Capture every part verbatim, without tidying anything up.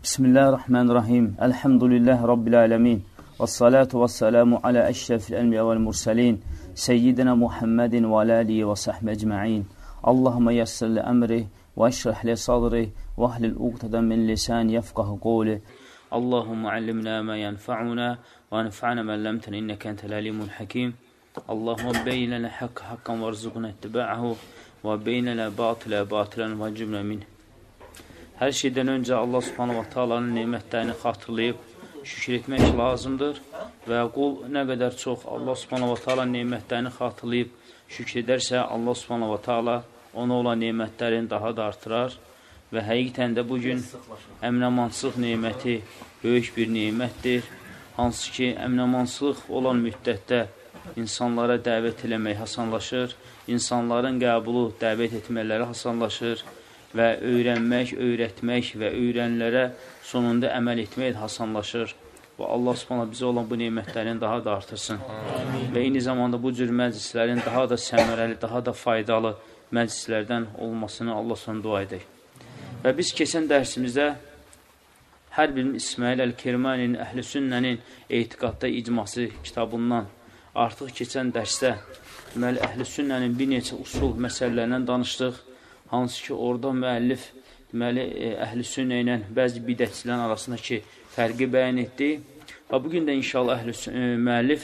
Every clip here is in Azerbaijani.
Bismillahirrahmanirrahim. Elhamdülillahi Rabbil alemin. Vessalatu vesselamu ala eşrefil enbiya vel mursalin. Seyyidina Muhammedin ve ala alihi ve sahbihi ecma'in. Allahümme yessir li emri ve eşrah li sadri ve ahlil uqteden min lisan yefqahu qawli. Allahümme allimna ma yenfa'una ve enfa'na men lemtena inneke entel alimul hakim. Allahümme beyin lana hakka hakkan ve rızıkuna ittiba'ahu ve beyin lana batıla batılan ve cümle min. Hər şeydən öncə Allah subhanahu wa ta'alanın nemətlərini xatırlayıb şükür etmək lazımdır və qul nə qədər çox Allah subhanahu wa ta'alanın nemətlərini xatırlayıb şükür edərsə, Allah subhanahu wa ta'ala ona olan nemətlərini daha da artırar və həqiqətən də bugün əminəmançılıq neməti böyük bir nemətdir. Hansı ki, əminəmançılıq olan müddətdə insanlara dəvət eləmək hasanlaşır, insanların qəbulu dəvət etmələri hasanlaşır və öyrənmək, öyrətmək və öyrənlərə sonunda əməl etmək hasanlaşır. Və Allah subhanahu bizə olan bu nemətlərini daha da artırsın. Amin. Və eyni zamanda bu cür məclislərin daha da səmərəli, daha da faydalı məclislərdən olmasını Allah sonra dua edək. Və biz keçən dərsimizdə hər birimiz İsmail Əl-Kirmaninin, Əhl-i Sünnənin Etiqadda İcması kitabından artıq keçən dərsdə deməli, Əhl-i Sünnənin bir neçə usul məsələlərindən danışdıq. Hansı ki, orada müəllif deməli, Əhl-i Sünnə ilə bəzi bidətçilərin arasındakı fərqi bəyan etdi. Və bugün də inşallah əhl-i müəllif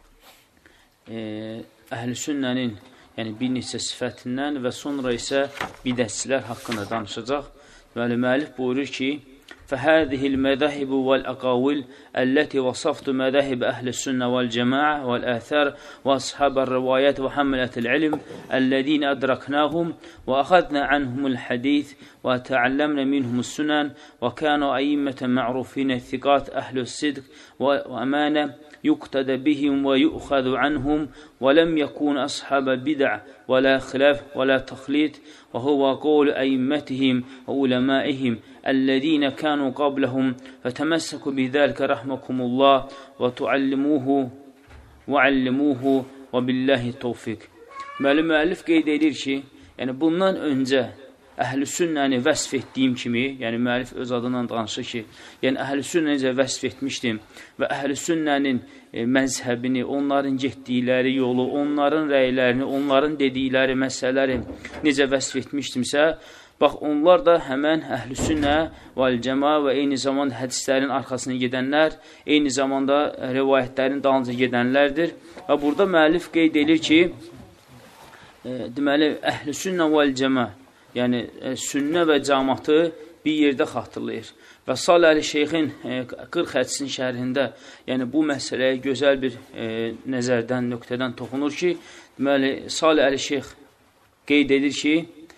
Əhl-i Sünnənin yəni bir neçə sifətindən və sonra isə bidətçilər haqqında danışacaq. Deməli, müəllif buyurur ki, فهذه المذاهب والأقاويل التي وصفت مذاهب أهل السنة والجماعة والآثار وأصحاب الروايات وحملة العلم الذين أدركناهم وأخذنا عنهم الحديث وتعلمنا منهم السنن وكانوا أئمة معروفين الثقات أهل الصدق وأمانة يقتدى بهم ويؤخذ عنهم ولم يكون أصحاب بدع ولا خلاف ولا تخليط وهو قول أئمتهم وعلمائهم الذين كانوا قبلهم فتمسكوا بذلك رحمكم الله وتعلموه وعلموه وبالله التوفيق. Müəllif qeyd edir ki, yəni bundan öncə Əhl-i Sünnəni vəsf etdiyim kimi, yəni müəllif öz adından danışır ki, yəni Əhl-i Sünnəni necə vəsf etmişdim və Əhl-i Sünnənin e, məzhəbini, onların getdikləri yolu, onların rəylərini, onların dedikləri məsələləri necə vəsf etmişdimsə, bax, onlar da həmən Əhl-i Sünnə vəl-Cəma və eyni zamanda hədislərin arxasına gedənlər, eyni zamanda rivayətlərin dalınca gedənlərdir. Və burada müəllif qeyd edir ki, e, deməli, Əhl-i Sünnə vəl-Cəma, yəni e, sünnə və cəmatı bir yerdə xatırlayır. Və Salih Əli Şeyxin e, qırx hədisinin şərhində yəni bu məsələyə gözəl bir e, nəzərdən, nöqtədən toxunur ki, deməli, Salih Əli Şeyx qeyd edir ki,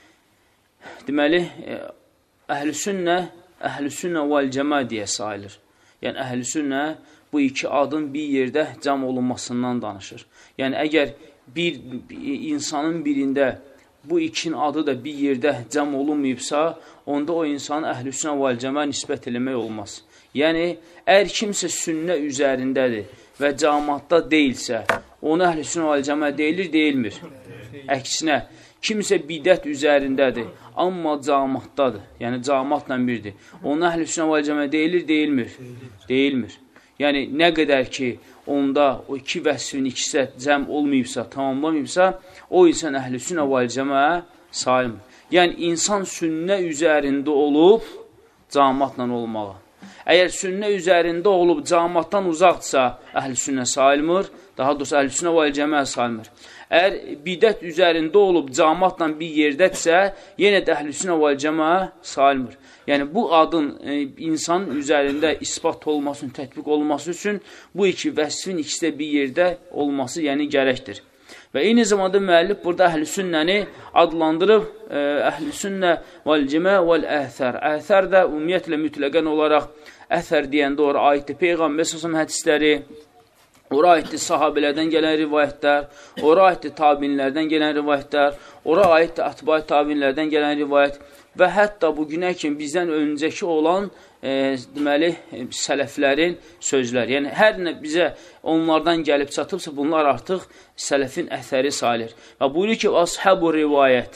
deməli, Əhl-i Sünnə, Əhl-i Sünnə vəl-Cəma deyə sayılır. Yəni, Əhl-i Sünnə bu iki adın bir yerdə cəm olunmasından danışır. Yəni, əgər bir, bir insanın birində bu ikinin adı da bir yerdə cəm olunmayıbsa, onda o insanın Əhl-i Sünnə vəl-Cəma nisbət eləmək olmaz. Yəni, əgər kimsə sünnə üzərindədir və cəmatda deyilsə, ona Əhl-i Sünnə vəl-Cəma deyilir, deyilmir. Əksinə, kimsə bidət üzərindədir, amma cəmatdadır, yəni cəmatla birdir. Ona Əhl-i Sünnə vəl-Cəma deyilir, deyilmir. Deyilmir. Yəni, nə qədər ki, onda o iki vəsfin ikisi cəm olmayıbsa, tamamlamayıbsa, o insan Əhl-i Sünnə vəl-Cəma sayılmır. Yəni, insan sünnə üzərində olub, cəmatla olmağa. Əgər sünnə üzərində olub, cəmatdan uzaqdırsa, Əhl-i Sünnə sayılmır, daha doğrusu Əhl-i Sünnə vəl-Cəma sayılmır. Əgər bidət üzərində olub, cəmatla bir yerdədirsə, yenə də Əhl-i Sünnə vəl-Cəma sayılmır. Yəni, bu adın e, insanın üzərində ispat olması, tətbiq olması üçün bu iki vəsfin ikisi də bir yerdə olması, yəni gərəkdir. Və eyni zamanda müəllif burada Əhl-i Sünnəni adlandırıb e, Əhl-i Sünnə vəl-Cəma vəl-Əthər. Əthər də ümumiyyətlə mütləqən olaraq əthər deyəndə ora aiddir Peyğəmbər səsəm hədisləri, ora aiddir sahabələrdən gələn rivayətlər, ora aiddir tabinlərdən gələn rivayətlər, ora aiddir atbay tabinlərdən gələn rivayət və hətta bu günə kimi bizdən öncəki olan e, deməli, sələflərin sözləri. Yəni, hər nə bizə onlardan gəlib çatıbsa, bunlar artıq sələfin əsəri sayılır. Və buyurur ki, ashab-ı rivayət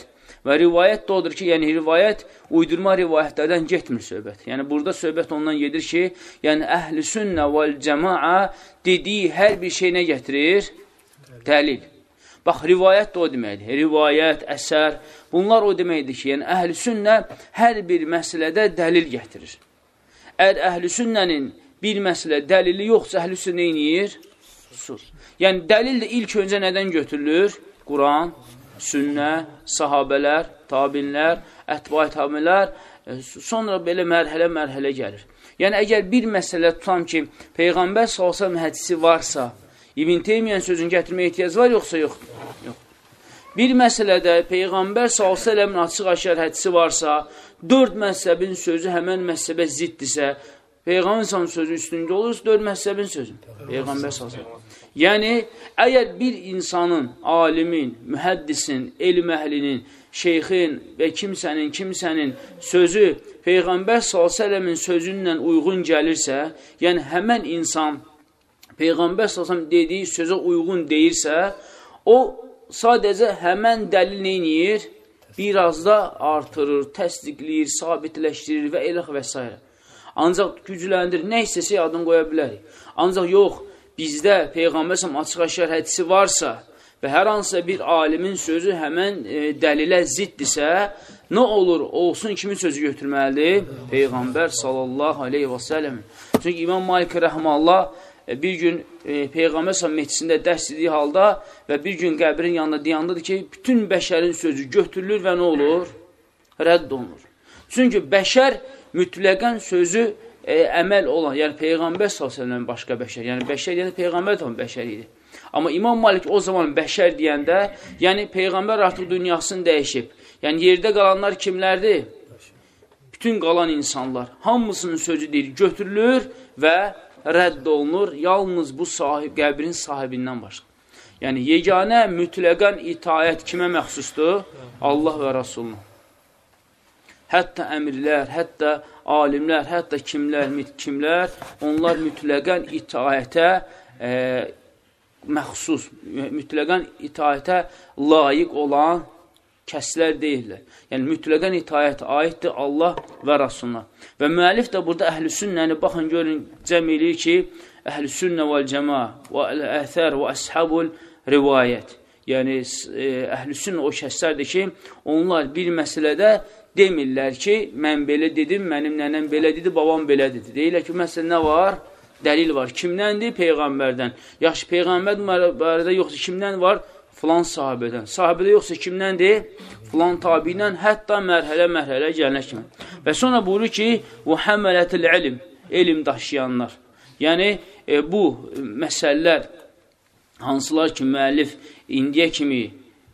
Və rivayət də odur ki, yəni rivayət, uydurma rivayətlərdən getmir söhbət. Yəni, burada söhbət ondan gedir ki, yəni əhl-i sünnə vəl-cəmaa dediyi hər bir şey nə gətirir? Dəlil. Bax, rivayət də o deməkdir. Rivayət, əsər, bunlar o deməkdir ki, yəni əhl-i sünnə hər bir məsələdə dəlil gətirir. Əgər əhl-i sünnənin bir məsələ dəlili yoxsa, əhl-i sünnə neyir? Sus. Yəni, dəlil də ilk öncə nədən götürülür? Quran, sünnə, sahabələr, tabinlər, ətba-i tabinlər, sonra belə mərhələ-mərhələ gəlir. Yəni, əgər bir məsələ tutam ki, Peyğəmbər sallallahu əleyhi və səlləm hədisi varsa, İbn Teymiyənin sözünü gətirməyə ehtiyac var, yoxsa yoxdur? Yox. Bir məsələdə Peyğəmbər sallallahu əleyhi və səlləmin açıq-aşkar hədisi varsa, dörd məzhəbin sözü həmən məzhəbə ziddirsə, Peyğəmbər sallallahu əleyhi və səlləmin sözü üstündə olursa, dörd məzhəbin sözü. Peyğəmbər sallallahu əleyhi və səlləm. Yəni, əgər bir insanın, alimin, mühəddisin, elm əhlinin, şeyxin və kimsənin, kimsənin sözü Peyğəmbər sallallahu əleyhi və səlləmin sözündən uyğun gəlirsə, yəni həmən insan Peyğəmbər sallallahu əleyhi və səlləm dediyi sözə uyğun deyirsə, o sadəcə həmən dəlil neyniyir? Biraz da artırır, təsdiqləyir, sabitləşdirir və eləx və s. Ancaq gücləndirir, nə istəsə adını qoya bilərik. Ancaq yox, bizdə Peyğəmbər sallallahu əleyhi və səlləm açıq-aşkar hədisi varsa və hər hansısa bir alimin sözü həmən e, dəlilə ziddirsə, nə olur? Olsun kimin sözü götürməlidir? Peyğəmbər sallallahu aleyhi və səlləm. Çünki İmam Malik rəhməllah e, bir gün e, Peyğəmbər sallallahu meclisində dərs dediyi halda və bir gün qəbrin yanında deyandadır ki, bütün bəşərin sözü götürülür və nə olur? Rədd olunur. Çünki bəşər mütləqən sözü e, əməl olan, yəni Peyğəmbər sallallahu əleyhi və səlləm başqa bəşər, yəni bəşər yəni Peyğəmbər də bəşər idi. Amma İmam Malik o zaman bəşər deyəndə, yəni Peyğəmbər artıq dünyasını dəyişib. Yəni yerdə qalanlar kimlərdir? Bütün qalan insanlar, hamısının sözü deyil, götürülür və rədd olunur, yalnız bu sahib, qəbrin sahibindən başqa. Yəni yeganə mütləqən itaət kimə məxsusdur? Allah və Rasuluna. Hətta əmirlər, hətta alimlər, hətta kimlər, kimlər, onlar mütləqən itaətə e, məxsus, mütləqən itaətə layiq olan kəslər deyirlər. Yəni, mütləqən itaətə aiddir Allah və Rasuluna. Və müəllif də burada əhl-i sünnəni, baxın, görün, cəm eləyir ki, əhl-i sünnə vəl-cəma və əl-əthər və əshabul rivayət. Yəni, əhl-i sünnə o kəslərdir ki, onlar bir məsələdə demirlər ki, mən belə dedim, mənim nənəm belə dedi, babam belə dedi. Deyirlər ki, məsələ nə var? Dəlil var. Kimdəndir? Peyğəmbərdən. Yaxşı, Peyğəmbər barədə yoxsa kimdən var? Filan sahabədən. Sahabədə yoxsa kimdəndir? Filan tabidən, hətta mərhələ-mərhələ gəlinə kimi. Və sonra buyurur ki, وَحَمَلَةِ الْعِلْم elm daşıyanlar. Yəni, e, bu məsələlər, hansılar ki, müəllif indiyə kimi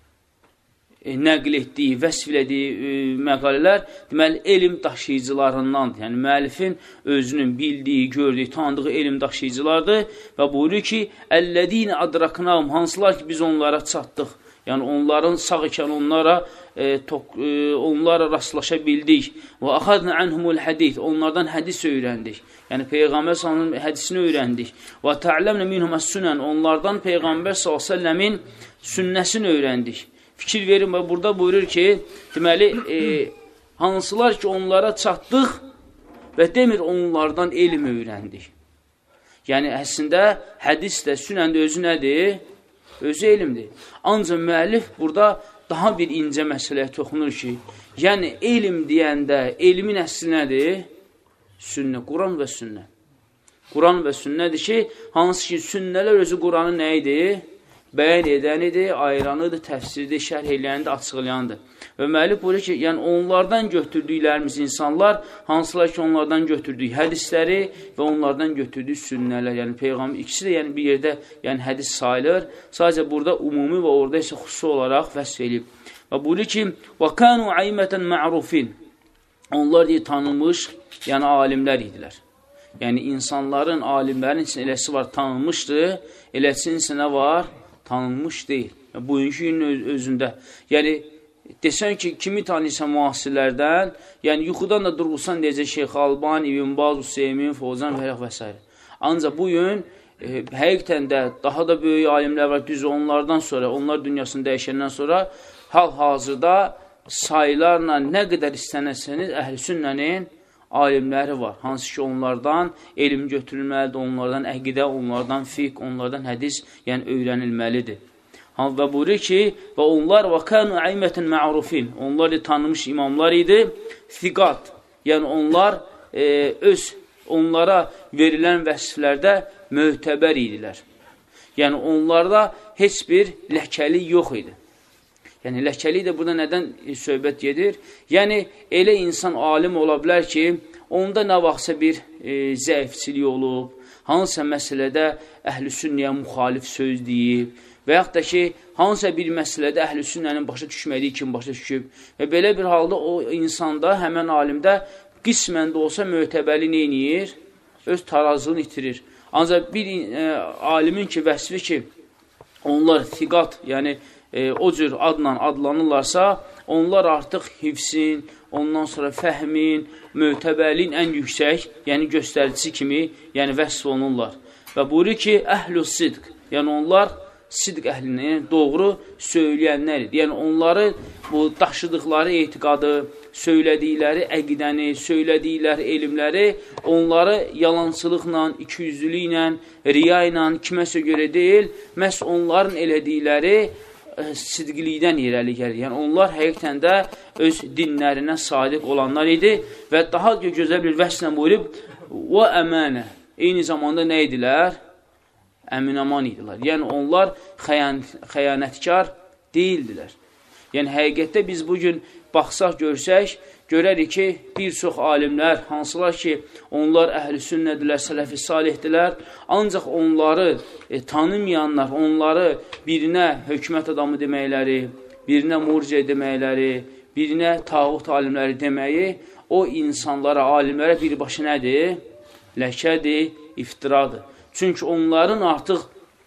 E, nəql etdiyi, vəsf elədiyi e, məqalələr, deməli, elm daşıyıcılarındandır. Yəni, müəllifin özünün bildiyi, gördüyü, tanıdığı elm daşıyıcılardır və buyurur ki, əllədiyinə adraknavum, hansılar ki, biz onlara çatdıq. Yəni, onların sağ ikən onlara, e, tok, e, onlara rastlaşa bildik. Və axadna anhumul hədith, onlardan hədis öyrəndik. Yəni, Peyğəmbər sallallahu əleyhi və səlləmin hədisini öyrəndik. Və ta'ləmnə minhum əs-sünən, onlardan Peyğəmbər sallallahu əleyhi və səlləmin sünnəsini öyrəndik. Fikir verin, burada buyurur ki, deməli, e, hansılar ki, onlara çatdıq və demir, onlardan elm öyrəndik. Yəni, əslində, hədis də, sünən də özü nədir? Özü elmdir. Ancaq müəllif burada daha bir incə məsələyə toxunur ki, yəni, elm deyəndə, elmin əsli nədir? Sünnə, Quran və sünnə. Quran və sünnədir ki, hansı ki, sünnələr özü Quranın nə idi? Bəyan edənidir, ayıranıdır, təfsirdir, şərh eləyənidir, açıqlayanıdır. Və müəllif buyurur ki, yəni onlardan götürdüklərimiz insanlar, hansılar ki, onlardan götürdük hədisləri və onlardan götürdük sünnələr, yəni Peyğəmbər, ikisi də yəni, bir yerdə yəni, hədis sayılır. Sadəcə burada umumi və orada isə xüsusi olaraq vəsf edib. Və buyurur ki, وَكَانُوا عَيْمَةً مَعْرُفِينَ onlar deyir, tanınmış, yəni alimlər idilər. Yəni insanların, alimlərin üçün eləsi var, tanınmışdır, eləsin isə nə var? Tanınmış deyil. Bugünkü günün öz özündə. Yəni, desən ki, kimi tanıyırsan müasirlərdən, yəni yuxudan da durğusan deyəcək Şeyx Albani, İbn Baz, Hüseymin, Fozan və və s. Ancaq bugün e, həqiqətən də daha da böyük alimlər var, düz onlardan sonra, onlar dünyasını dəyişəndən sonra hal-hazırda sayılarla nə qədər istənəsəniz, əhl-i sünnənin alimləri var. Hansı ki, onlardan elm götürülməlidir, onlardan əqidə, onlardan fiqh, onlardan hədis, yəni öyrənilməlidir. Və buyurur ki, və onlar və kənu əymətən ma'rufin, onlar tanınmış imamlar idi, fiqat, yəni onlar e, öz, onlara verilən vəsiflərdə möhtəbər idilər. Yəni onlarda heç bir ləkəlik yox idi. Yəni, ləkəlik də burada nədən söhbət gedir? Yəni, elə insan alim ola bilər ki, onda nə vaxtsa bir e, zəifçilik olub, hansısa məsələdə əhl-i sünnəyə müxalif söz deyib və yaxud da ki, hansısa bir məsələdə əhl-i sünnənin başa düşmədiyi kimi başa düşüb və belə bir halda o insanda, həmən alimdə qismən də olsa möhtəbəli neyniyir? Öz tarazlığını itirir. Ancaq bir e, alimin ki, vəsfi ki, onlar fiqat, yəni E, o cür adla adlanırlarsa, onlar artıq hifsin, ondan sonra fəhmin, möhtəbərliyin ən yüksək, yəni göstəricisi kimi, yəni vəsf olunurlar. Və buyurur ki, əhl-ü sidq, yəni onlar sidq əhlini, yəni doğru söyləyənləridir. Yəni onları bu daşıdıqları etiqadı, söylədikləri əqidəni, söylədikləri elmləri, onları yalancılıqla, ikiyüzlülüklə, riya ilə, kiməsə görə deyil, məhz onların elədikləri sidqlikdən irəli gəlir. Yəni, onlar həqiqətən də öz dinlərinə sadiq olanlar idi və daha gözəl bir vəslə buyurub, və əmənə, eyni zamanda nə idilər? Əmin-aman idilər. Yəni, onlar xəyan, xəyanətkar deyildilər. Yəni, həqiqətdə biz bugün baxsaq, görsək, görərik ki, bir çox alimlər, hansılar ki, onlar əhl-i sünnədirlər, sələf-i salihdirlər, ancaq onları e, tanımayanlar, onları birinə hökumət adamı deməkləri, birinə murciə deməkləri, birinə tağut alimləri deməyi, o insanlara, alimlərə birbaşa nədir? Ləkədir, iftiradır. Çünki onların artıq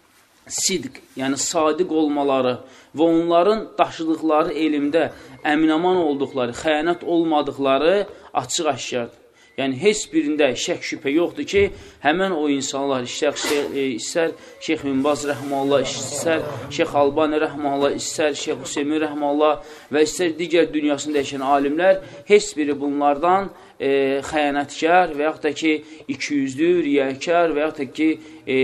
sidq, yəni sadiq olmaları və onların daşıdıqları elmdə əminaman olduqları, xəyanət olmadıqları açıq-aşkardır. Yəni, heç birində şək şübhə yoxdur ki, həmən o insanlar, istər, istər Şeyx Minbaz rəhməllah, istər Şeyx Albani rəhməllah, istər Şeyx Hüseymin rəhməllah və istər digər dünyasında yaşayan alimlər, heç biri bunlardan e, xəyanətkar və yaxud da ki, ikiyüzlü, riyəkar və yaxud da ki, e,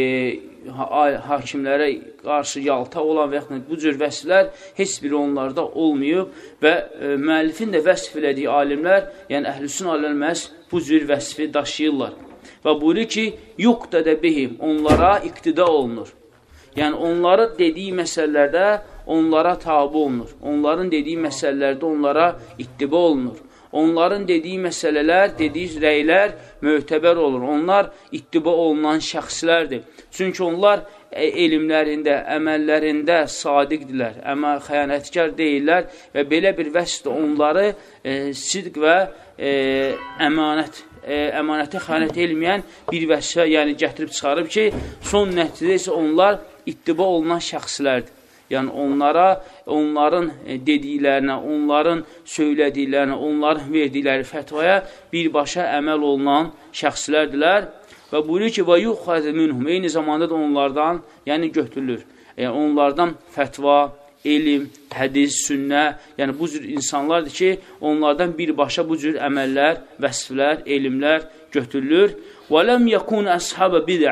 hakimlərə qarşı yalta olan və yaxud bu cür vəsflər heç biri onlarda olmayıb və e, müəllifin də vəsf elədiyi alimlər, yəni əhl-i-sünn alimlər məhz bu cür vəsfi daşıyırlar. Və buyurur ki, yuqtada bihim, onlara iqtida olunur. Yəni onları dediyi məsələlərdə onlara tabi olunur. Onların dediyi məsələlərdə onlara ittiba olunur. Onların dediyi məsələlər, dediyi rəylər möhtəbər olur. Onlar ittiba olunan şəxslərdir. Çünki onlar elmlərində, əməllərində sadiqdirlər, əməl xəyanətkar deyirlər və belə bir vəsfdə onları e, sidq və e, əmanət, e, əmanətə xəyanət elməyən bir vəsfə yəni gətirib çıxarıb ki, son nəticədə isə onlar ittiba olunan şəxslərdir. Yəni onlara, onların dediklərinə, onların söylədiklərinə, onların verdikləri fətvaya birbaşa əməl olunan şəxslərdilər. Və buyurur ki, və yuxəzə minhum, eyni zamanda da onlardan, yəni götürülür. Yəni onlardan fətva, elm, hədis, sünnə, yəni bu cür insanlardır ki, onlardan birbaşa bu cür əməllər, vəsflər, elmlər götürülür. Və ləm yəkun əshabə bidə,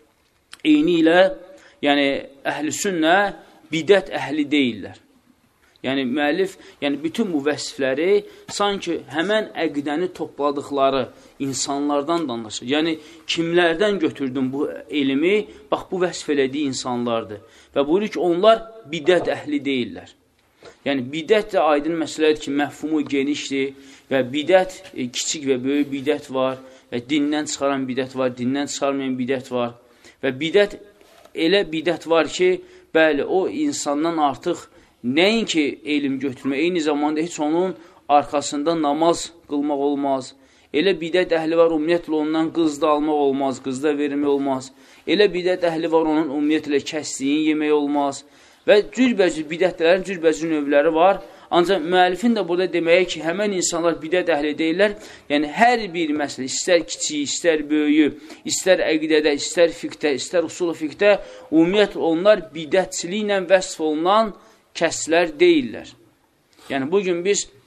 eyni ilə, yəni əhl-i sünnə, bidət əhli deyirlər. Yəni, müəllif, yəni bütün bu vəsfləri sanki həmən əqidəni topladıqları insanlardan danışır. Yəni, kimlərdən götürdün bu elmi? Bax, bu vəsf elədiyi insanlardır. Və buyurur ki, onlar bidət əhli deyirlər. Yəni, bidət də aydın məsələdir ki, məhfumu genişdir və bidət, e, kiçik və böyük bidət var və dindən çıxaran bidət var, dindən çıxarmayan bidət var. Və bidət, elə bidət var ki, bəli, o insandan artıq nəinki elm götürmək, eyni zamanda heç onun arxasında namaz qılmaq olmaz. Elə bidət əhli var, ümumiyyətlə ondan qız da almaq olmaz, qız da vermək olmaz. Elə bidət əhli var, onun ümumiyyətlə kəsdiyin yemək olmaz. Və cürbəcür bidətlərin cürbəcür növləri var. Ancaq müəllifin də burada deməyə ki, həmən insanlar bidət əhli deyirlər. Yəni, hər bir məsələ, istər kiçik, istər böyüyü, istər əqidədə, istər fiqdə, istər usul fiqdə, ümumiyyətlə onlar bidətçiliklə vəsf olunan kəslər deyirlər. Yəni, bugün biz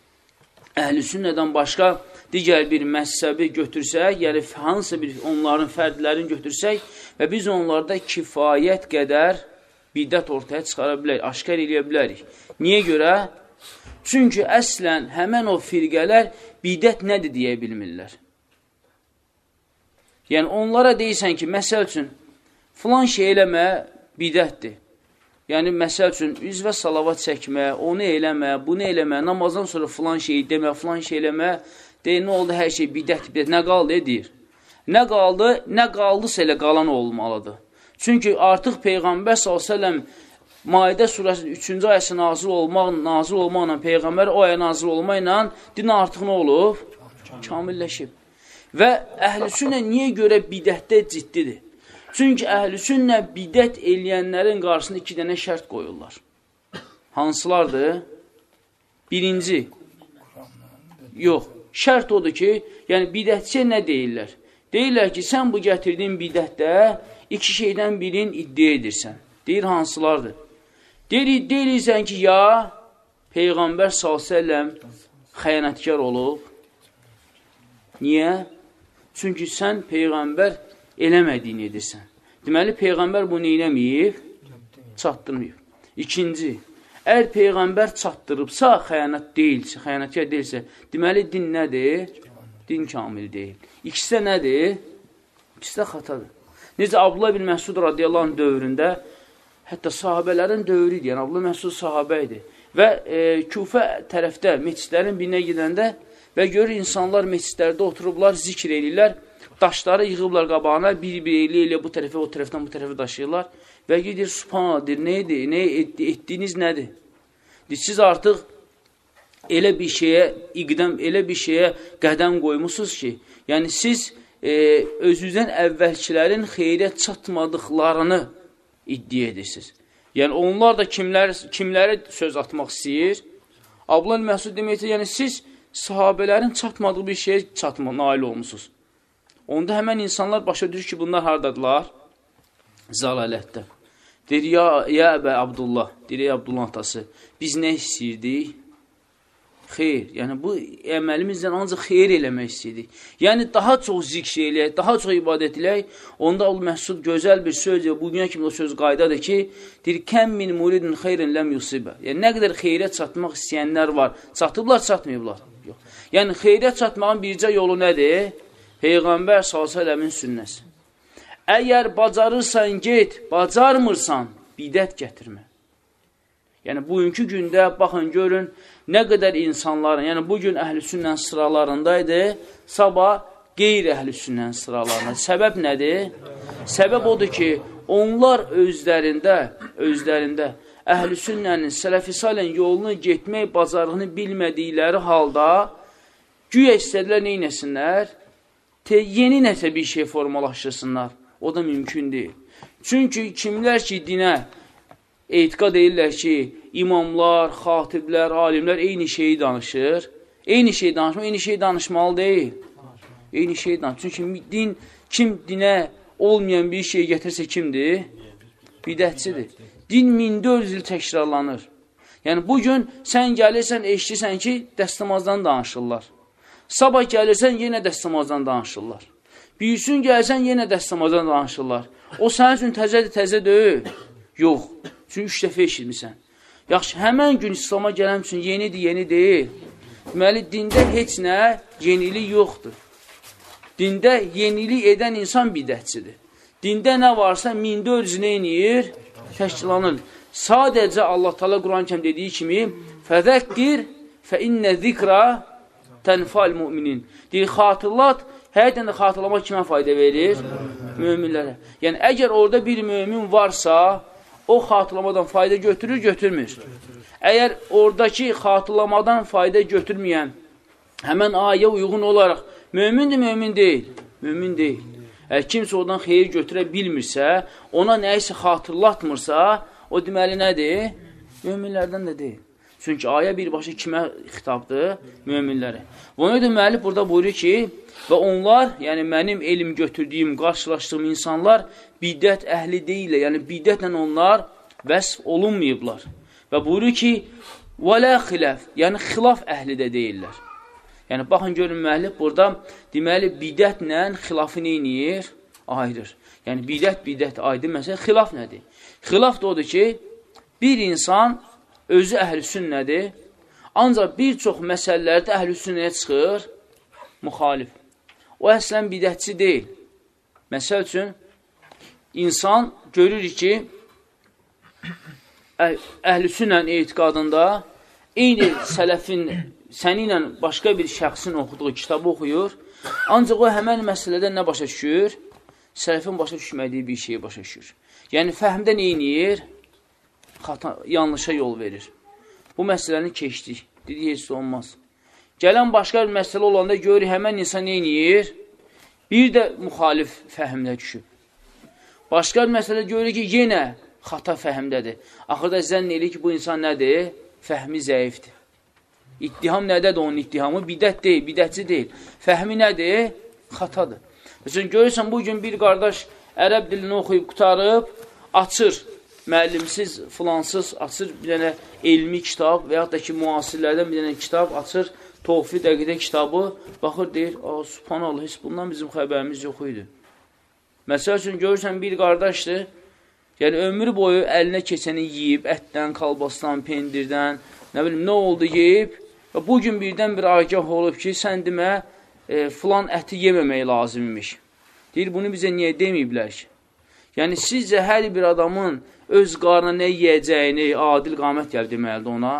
əhl-i sünnədən başqa digər bir məzhəbi götürsək, yəni hansısa bir onların fərdlərini götürsək və biz onlarda kifayət qədər bidət ortaya çıxara bilərik, aşkar eləyə bilərik. Niyə görə? Çünki əslən həmən o firqələr bidət nədir deyə bilmirlər. Yəni onlara deyirsən ki, məsəl üçün, filan şey eləmə bidətdir. Yəni, məsəl üçün, üzvə salavat çəkmə, onu eləmə, bunu eləmə, namazdan sonra filan şeyi demə, filan şey eləmə, deyir, nə oldu, hər şey bidət, bidət, nə qaldı, deyir. Nə qaldı, nə qaldısa elə qalan olmalıdır. Çünki artıq Peyğəmbər sallallahu əleyhi və səlləm Maidə surəsinin üçüncü ayəsi nazil olmaq, nazil olmaqla, Peyğəmbər o aya nazil olmaqla din artıq nə olub? Kamilləşib. Və əhl-i sünnə niyə görə bidətdə ciddidir? Çünki əhl-i sünnə bidət eləyənlərin qarşısında iki dənə şərt qoyurlar. Hansılardır? Birinci, yox, şərt odur ki, yəni bidətçiyə nə deyirlər? Deyirlər ki, sən bu gətirdiyin bidətdə iki şeydən birini iddia edirsən. Deyir, hansılardır? Deyir, deyirsən ki, ya Peyğəmbər sallallahu əleyhi və səlləm xəyanətkar olub. Niyə? Çünki sən Peyğəmbər eləmədiyini edirsən. Deməli, Peyğəmbər bunu eləməyib, çatdırmayıb. İkinci, əgər Peyğəmbər çatdırıbsa, xəyanət deyilsə, xəyanətkar deyilsə, deməli, din nədir? Din kamil deyil. İkisi də nədir? İkisi də xatadır. Necə Abdullah bin Məsud radiyallahu anh dövründə, hətta sahabələrin dövrü idi, yəni Abdullah Məsud sahabə idi. Və e, Küfə tərəfdə, meçidlərin birinə gedəndə və görür insanlar meçidlərdə oturublar, zikr edirlər, daşları yığıblar qabağına, bir-bir elə-elə bu tərəfə, o tərəfdən bu tərəfə daşıyırlar və gedir, subhanallah, deyir, neydir, nə etdi, etdiyiniz nədir? Deyir, siz artıq elə bir şeyə, iqdəm, elə bir şeyə qədəm qoymusunuz ki, yəni siz e, özünüzdən əvvəlkilərin xeyriyyət çatmadıqlarını iddia edirsiniz. Yəni, onlar da kimlər, kimlərə söz atmaq istəyir? Abdullah Məsud deməkdir, yəni siz sahabələrin çatmadığı bir şeyə çatma, nail olmuşsunuz. Onda həmən insanlar başa düşür ki, bunlar haradadılar? Zalalətdə. Deyir, ya, ya Əbə Abdullah, deyir, ey Abdullah atası, biz nə istəyirdik? Xeyr, yəni bu əməlimizdən ancaq xeyr eləmək istəyirdik. Yəni daha çox zikr eləyək, daha çox ibadət eləyək. Onda Abdullah Məsud gözəl bir söz, bugünə kimi o söz qaydadır ki, deyir, kəm min muridin xeyrin ləm yusibə. Yəni nə qədər xeyrət çatmaq istəyənlər var, çatıblar, çatmayıblar. Yox. Yəni xeyrət çatmağın bircə yolu nədir? Peyğəmbər sallallahu əleyhi və səlləmin sünnəsi. Əgər bacarırsan, get, bacarmırsan, bidət gətirmə. Yəni, bugünkü gündə, baxın, görün, nə qədər insanların, yəni bugün əhl-i sünnənin sıralarındaydı, sabah qeyri-əhl-i sünnənin sıralarında. Səbəb nədir? Səbəb odur ki, onlar özlərində, özlərində əhl-i sünnənin, sələf-i salihən yolunu getmək bacarığını bilmədikləri halda güya istədilər neynəsinlər? Te, yeni nəsə bir şey formalaşdırsınlar. O da mümkün deyil. Çünki kimlər ki, dinə etiqad edirlər ki, imamlar, xatiblər, alimlər eyni şeyi danışır. Eyni şey danışma, eyni şey danışmalı deyil. Eyni şey danışır. Çünki din, kim dinə olmayan bir şey gətirsə kimdir? Bidətçidir. Din min dörd yüz il təkrarlanır. Yəni, bugün sən gəlirsən, eşdirsən ki, dəstəmazdan danışırlar. Sabah gəlirsən, yenə dəstəmazdan danışırlar. Bir gün gəlsən, yenə dəstəmazdan danışırlar. O sənin üçün təzədir, təzə deyil. Yox. Çünki üç dəfə eşitmirsən. Yaxşı, həmən gün İslama gələm üçün yenidir, yeni deyil. Deməli, dində heç nə yenilik yoxdur. Dində yenilik edən insan bidətçidir. Dində nə varsa min dörd yüz neyinir? Təşkilanır. Sadəcə Allah Teala Quran-ı dediyi kimi fəzəkkir fə innə zikra tənfal müminin. Deyir, xatırlat, həqiqətən də xatırlamaq kimə fayda verir? Möminlərə. Yəni, əgər orada bir mömin varsa, o xatırlamadan fayda götürür, götürmür. Əgər oradakı xatırlamadan fayda götürməyən, həmən ayə uyğun olaraq, mömindir, mömin deyil. Mömin deyil. Əgər kimsə oradan xeyir götürə bilmirsə, ona nəyisə xatırlatmırsa, o deməli nədir? Möminlərdən də deyil. Çünki ayə birbaşa kimə xitabdır? Möminlərə. Bunu deməli, burada buyurur ki, və onlar, yəni mənim elm götürdüyüm, qarşılaşdığım insanlar bidət əhli deyirlər. Yəni bidətlə onlar vəsf olunmayıblar. Və buyurur ki, və lə xiləf, yəni xilaf əhli də deyirlər. Yəni, baxın, görün, müəllif burada deməli, bidətlə xilafı neyniyir? Ayırır. Yəni, bidət, bidət aydın məsələ. Xilaf nədir? Xilaf da odur ki, bir insan özü əhlüsünnədir, ancaq bir çox məsələlərdə əhlüsünnəyə çıxır, müxalif. O, əslən bidətçi deyil. Məsəl üçün, insan görür ki, əhlüsünnə etiqadında eyni sələfin, səni ilə başqa bir şəxsin oxuduğu kitabı oxuyur, ancaq o həmən məsələdə nə başa düşür? Sələfin başa düşmədiyi bir şeyi başa düşür. Yəni, fəhmdə neyniyir? Xata, yanlışa yol verir. Bu məsələni keçdik. Dedi, heç olmaz. Gələn başqa bir məsələ olanda görür, həmən insan neyniyir? Bir də müxalif fəhmdə düşüb. Başqa bir məsələ görür ki, yenə xata fəhmdədir. Axırda zənn edir ki, bu insan nədir? Fəhmi zəifdir. İttiham nədədir onun ittihamı? Bidət deyil, bidətçi deyil. Fəhmi nədir? Xatadır. Məsələn, görürsən, bugün bir qardaş ərəb dilini oxuyub, qutarıb, açır, müəllimsiz, filansız, açır bir dənə elmi kitab və yaxud da ki, müasirlərdən bir dənə kitab açır, Tofi dəqiqdə kitabı, baxır, deyir, subhanallah, heç bundan bizim xəbərimiz yox idi. Məsəl üçün, görürsən, bir qardaşdır, yəni ömrü boyu əlinə keçəni yiyib, ətdən, kalbasdan, pendirdən, nə bilim, nə oldu yiyib, və bugün birdən bir agah olub ki, sən demə, e, filan əti yeməmək lazım imiş. Deyir, bunu bizə niyə deməyiblər ki? Yəni, sizcə hər bir adamın öz qarına nə yiyəcəyini adil qamət gəlib deməlidir ona?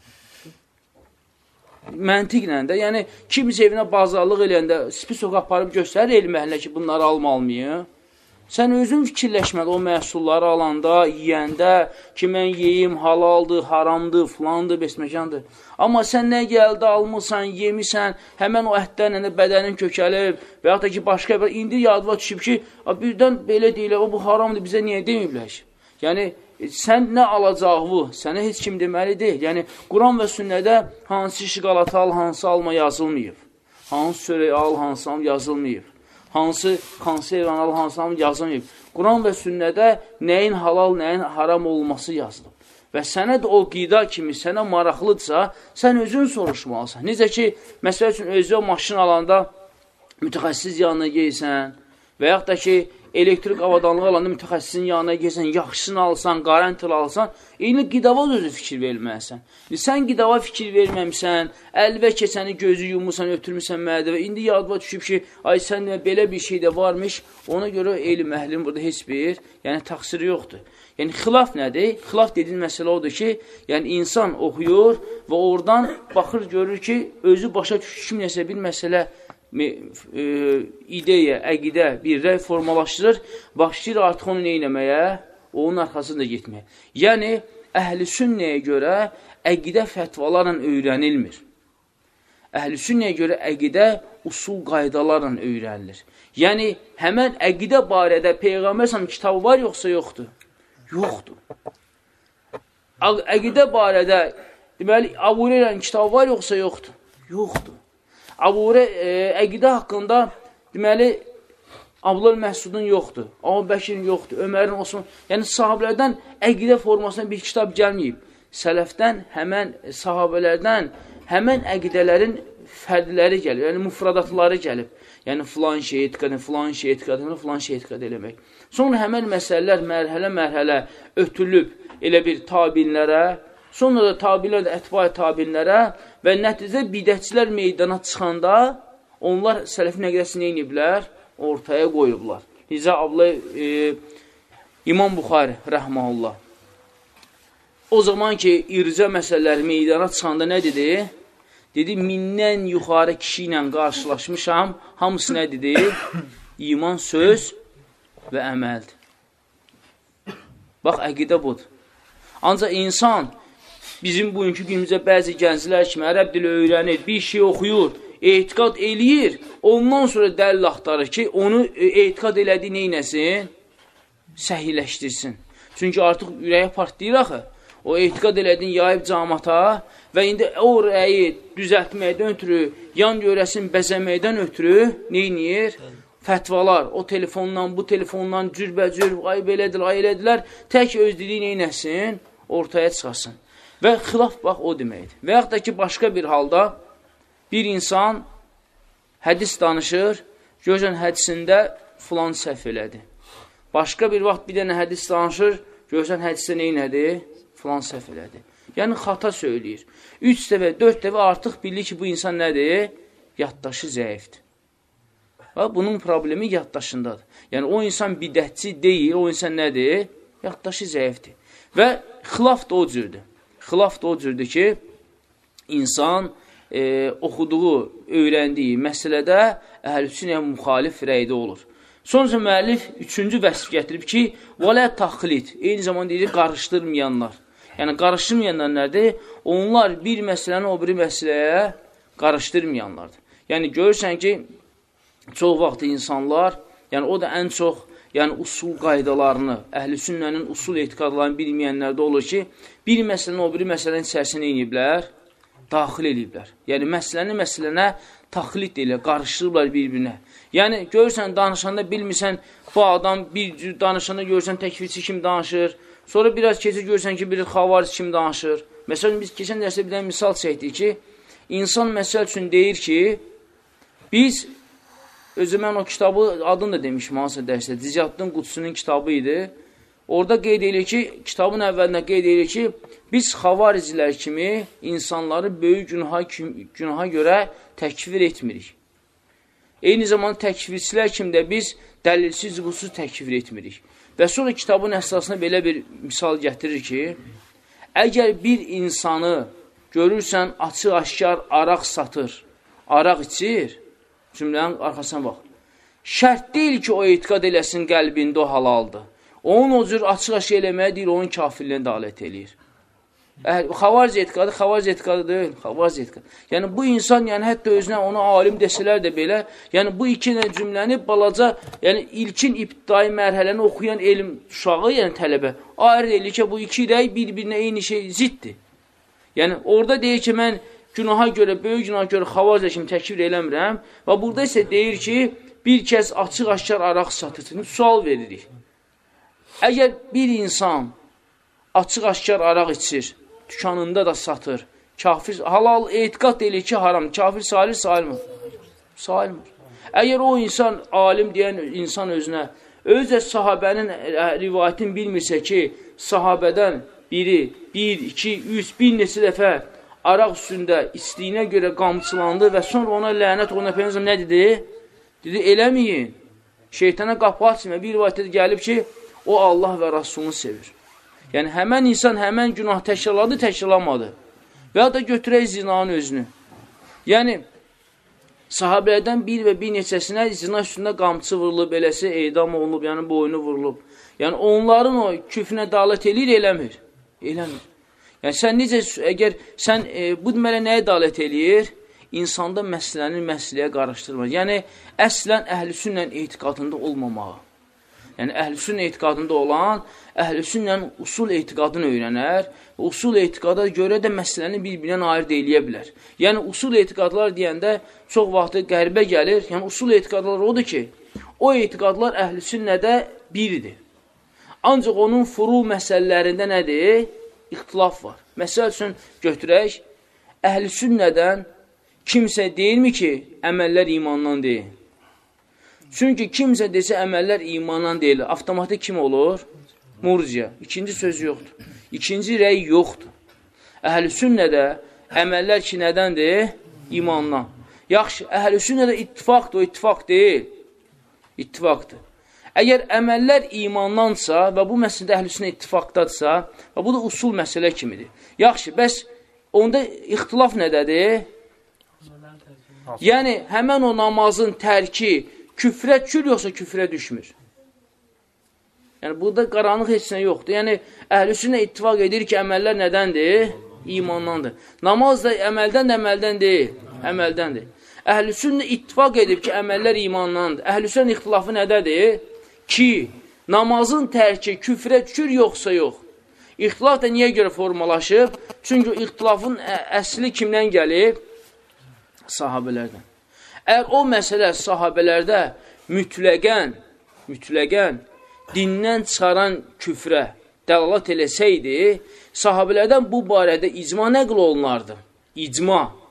Məntiqlə də, yəni, kimsə evinə bazarlıq eləyəndə spisok aparıb göstərir elm əhlinə ki, bunları almalıyıq. Sən özün fikirləşməli o məhsulları alanda, yiyəndə ki, mən yeyim, halaldır, haramdır, filandır, besməkandır. Amma sən nə gəldi, almırsan, yemisən, həmən o ətdən bədənin kökəlib və yaxud da ki, başqa bir, indi yadıva düşüb ki, birdən belə deyilə, o bu haramdır, bizə niyə deməyiblər ki? Yəni, sən nə alacaqlı, sənə heç kim deməli deyil. Yəni, Quran və sünnədə hansı şiqalatı al, hansı alma yazılmayıb. Hansı sörəyi al, hansı al yazılmayıb. Hansı konservan al, hansı al yazılmayıb. Quran və sünnədə nəyin halal, nəyin haram olması yazılıb. Və sənə də o qida kimi sənə maraqlıdırsa, sən özün soruşmalısan. Necə ki, məsəl üçün, özü o maşın alanda mütəxəssiz yanına geysən və yaxud da ki, elektrik avadanlığı alanda mütəxəssisin yanına geysən, yaxşısını alsan, qarantili alsan, eyni qidava özü fikir verməlisən. Sən qidava fikir verməmsən, əlvə keçəni gözü yumursan, ötürmüsən mədəvə, indi yadıma düşüb ki, ay sən belə bir şey də varmış, ona görə elm əhlinin burada heç bir, yəni təqsiri yoxdur. Yəni, xilaf nədir? Xilaf dediyin məsələ odur ki, yəni insan oxuyur və oradan baxır, görür ki, özü başa düşür ki, nəsə bir məsələ, e, ideya, əqidə, bir rəy formalaşdırır, başlayır artıq onu neynəməyə, onun arxasında getməyə. Yəni, əhl-i sünnəyə görə əqidə fətvalarla öyrənilmir. Əhl-i sünnəyə görə əqidə usul qaydalarla öyrənilir. Yəni, həmən əqidə barədə Peyğəmbər s.ə.v kitabı var yoxsa yoxdur? Yoxdur. Əqidə barədə, deməli, Əbu Hüreyrənin kitabı var yoxsa yoxdur? Yoxdur. Əbu Hüreyrə əqidə haqqında, deməli, Abdullah Məsudun yoxdur, Əbu Bəkirin yoxdur, Ömərin, Osman, yəni sahabələrdən əqidə formasına bir kitab gəlməyib. Sələfdən, həmən sahabələrdən, həmən əqidələrin fərdləri gəlib, yəni müfradatları gəlib. Yəni, filan şey etiqad, filan şey etiqad, filan şey etiqad eləmək. Sonra həmən məsələlər mərhələ-mərhələ ötülüb elə bir tabinlərə, sonra da tabinlər də ətbay tabinlərə və nəticədə bidətçilər meydana çıxanda onlar sələfin əqidəsini eyniblər, ortaya qoyublar. Necə Abla e, İmam Buxari, rəhməhullah. O zaman ki, irca məsələləri meydana çıxanda nə dedi? Dedi, mindən yuxarı kişi ilə qarşılaşmışam, hamısı nə dedi? İman, söz və əməldir. Bax, əqidə budur. Ancaq insan, bizim bugünkü günümüzdə bəzi gənclər kimi ərəb dili öyrənir, bir şey oxuyur, etiqad eləyir, ondan sonra dəlil axtarır ki, onu etiqad elədiyi neynəsin? Səhiləşdirsin. Çünki artıq ürəyə partlayır axı. O etiqad elədin yayıb camata və indi o rəyi düzəltməkdən ötürü, yan görəsin bəzəməkdən ötürü neyniyir? Fətvalar, o telefondan, bu telefondan cürbəcür, ay belədir, ay elədilər, tək öz dili neynəsin? Ortaya çıxasın. Və xilaf, bax, o deməkdir. Və yaxud da ki, başqa bir halda, Bir insan hədis danışır, görürsən hədisində filan səhv elədi. Başqa bir vaxt bir dənə hədis danışır, görürsən hədisdə neynədir? Filan səhv elədi. Yəni, xata söyləyir. Üç dəfə, dörd dəfə artıq bilir ki, bu insan nədir? Yaddaşı zəifdir. Bunun problemi yaddaşındadır. Yəni, o insan bidətçi deyil, o insan nədir? Yaddaşı zəifdir. Və xilaf da o cürdür. Xilaf da o cürdür ki, insan e, oxuduğu, öyrəndiyi məsələdə əhl-i müxalif rəydə olur. Sonra müəllif üçüncü vəsf gətirib ki, vələ taxlid, eyni zamanda deyir, qarışdırmayanlar. Yəni, qarışdırmayanlar nədir? Onlar bir məsələni o biri məsələyə qarışdırmayanlardır. Yəni, görürsən ki, çox vaxt insanlar, yəni o da ən çox yəni usul qaydalarını, əhl-i sünnənin usul etiqadlarını bilməyənlərdə olur ki, bir məsələni o biri məsələnin içərisində iniblər, daxil ediblər. Yəni, məsələni məsələnə taxlid edirlər, qarışdırırlar bir-birinə. Yəni, görürsən, danışanda bilmirsən, bu adam bir cür danışanda görürsən, təkfirçi kim danışır, sonra biraz keçir görürsən ki, bir xavariz kim danışır. Məsələn, biz keçən dərsdə bir dənə misal çəkdik ki, insan məsəl üçün deyir ki, biz, özü mən o kitabı, adını da demişim, hansısa dərsdə, Ziyaddin Qudsunun kitabı idi. Orada qeyd edir ki, kitabın əvvəlində qeyd edir ki, biz xavaricilər kimi insanları böyük günaha, günaha görə təkfir etmirik. Eyni zamanda təkfirçilər kimi də biz dəlilsiz, zübutsuz təkfir etmirik. Və sonra kitabın əsasına belə bir misal gətirir ki, əgər bir insanı görürsən, açıq-aşkar araq satır, araq içir, cümlənin arxasına bax. Şərt deyil ki, o etiqad eləsin qəlbində o halaldır. Onun o cür açıq-aşkar eləməyə deyil, onun kafirliğini dalət eləyir. Xavariz etiqadı, xavariz etiqadı deyil, xavariz etiqadı. Yəni, bu insan, yəni, hətta özünə ona alim desələr də belə, yəni, bu iki cümləni balaca, yəni, ilkin ibtidai mərhələni oxuyan elm uşağı, yəni, tələbə, ayrı deyil ki, bu iki rəy bir-birinə eyni şey ziddir. Yəni, orada deyir ki, mən günaha görə, böyük günaha görə xavarizə kimi təkfir eləmirəm və burada isə deyir ki, bir kəs açıq-aşkar araq satır. Sual veririk. Əgər bir insan açıq-aşkar araq içir, dükanında da satır, kafir, halal etiqad deyilir ki, haram, kafir salir, sailmir. Sailmir. Əgər o insan, alim deyən insan özünə, özə sahabənin rivayətini bilmirsə ki, sahabədən biri, bir, iki, üç, bir neçə dəfə araq üstündə istiyinə görə qamçılandı və sonra ona lənət, ona peyğəmbər nə dedi? Dedi, eləməyin. Şeytana qapı açmıyor. Bir rivayətdə gəlib ki, o Allah və Rasulunu sevir. Yəni, həmən insan həmən günah təkrarladı, təkrarlamadı. Və ya da götürək zinanın özünü. Yəni, sahabələrdən bir və bir neçəsinə zina üstündə qamçı vurulub, eləsi eydam olunub, yəni boynu vurulub. Yəni, onların o küfrünə dalət eləyir, eləmir. Eləmir. Yəni, sən necə, əgər sən e, bu demələ nəyə dalət eləyir? İnsanda məsələnin məsələyə qarışdırmır. Yəni, əslən əhl-i sünnənin etiqadında olmamağı. Yəni, əhl-i sünnə etiqadında olan, əhl-i sünnənin usul etiqadını öyrənər və usul etiqada görə də məsələni bir-birindən ayırt eləyə bilər. Yəni, usul etiqadlar deyəndə çox vaxtı qəribə gəlir. Yəni, usul etiqadlar odur ki, o etiqadlar əhl-i sünnədə biridir. Ancaq onun furu məsələlərində nədir? İxtilaf var. Məsəl üçün, götürək, əhl-i sünnədən kimsə deyilmi ki, əməllər imandan deyil? Çünki kimsə desə əməllər imandan deyil, avtomatik kim olur? Murciə. İkinci söz yoxdur. İkinci rəy yoxdur. Əhl-i sünnədə əməllər ki, nədəndir? İmandan. Yaxşı, əhl-i sünnədə ittifaqdır, o ittifaq deyil. İttifaqdır. Əgər əməllər imandansa və bu məsələdə əhl-i sünnə ittifaqdadırsa və bu da usul məsələ kimidir. Yaxşı, bəs onda ixtilaf nədədir? Yəni, həmən o namazın tərki küfrə düşür, yoxsa küfrə düşmür? Yəni, burada qaranlıq heç nə yoxdur. Yəni, əhl-i sünnə ittifaq edir ki, əməllər nədəndir? İmandandır. Namaz da əməldən də əməldən deyil, əməldəndir. Əhl-i sünnə ittifaq edib ki, əməllər imandandır. Əhl-i sünnə ixtilafı nədədir? Ki, namazın tərki küfrə düşür, yoxsa yox. İxtilaf da niyə görə formalaşıb? Çünki ixtilafın əsli kimdən gəlib? Sahabələrdən. Əgər o məsələ sahabələrdə mütləqən, mütləqən dindən çıxaran küfrə dəlalət eləsəydi, sahabələrdən bu barədə icma nəql olunardı. İcma.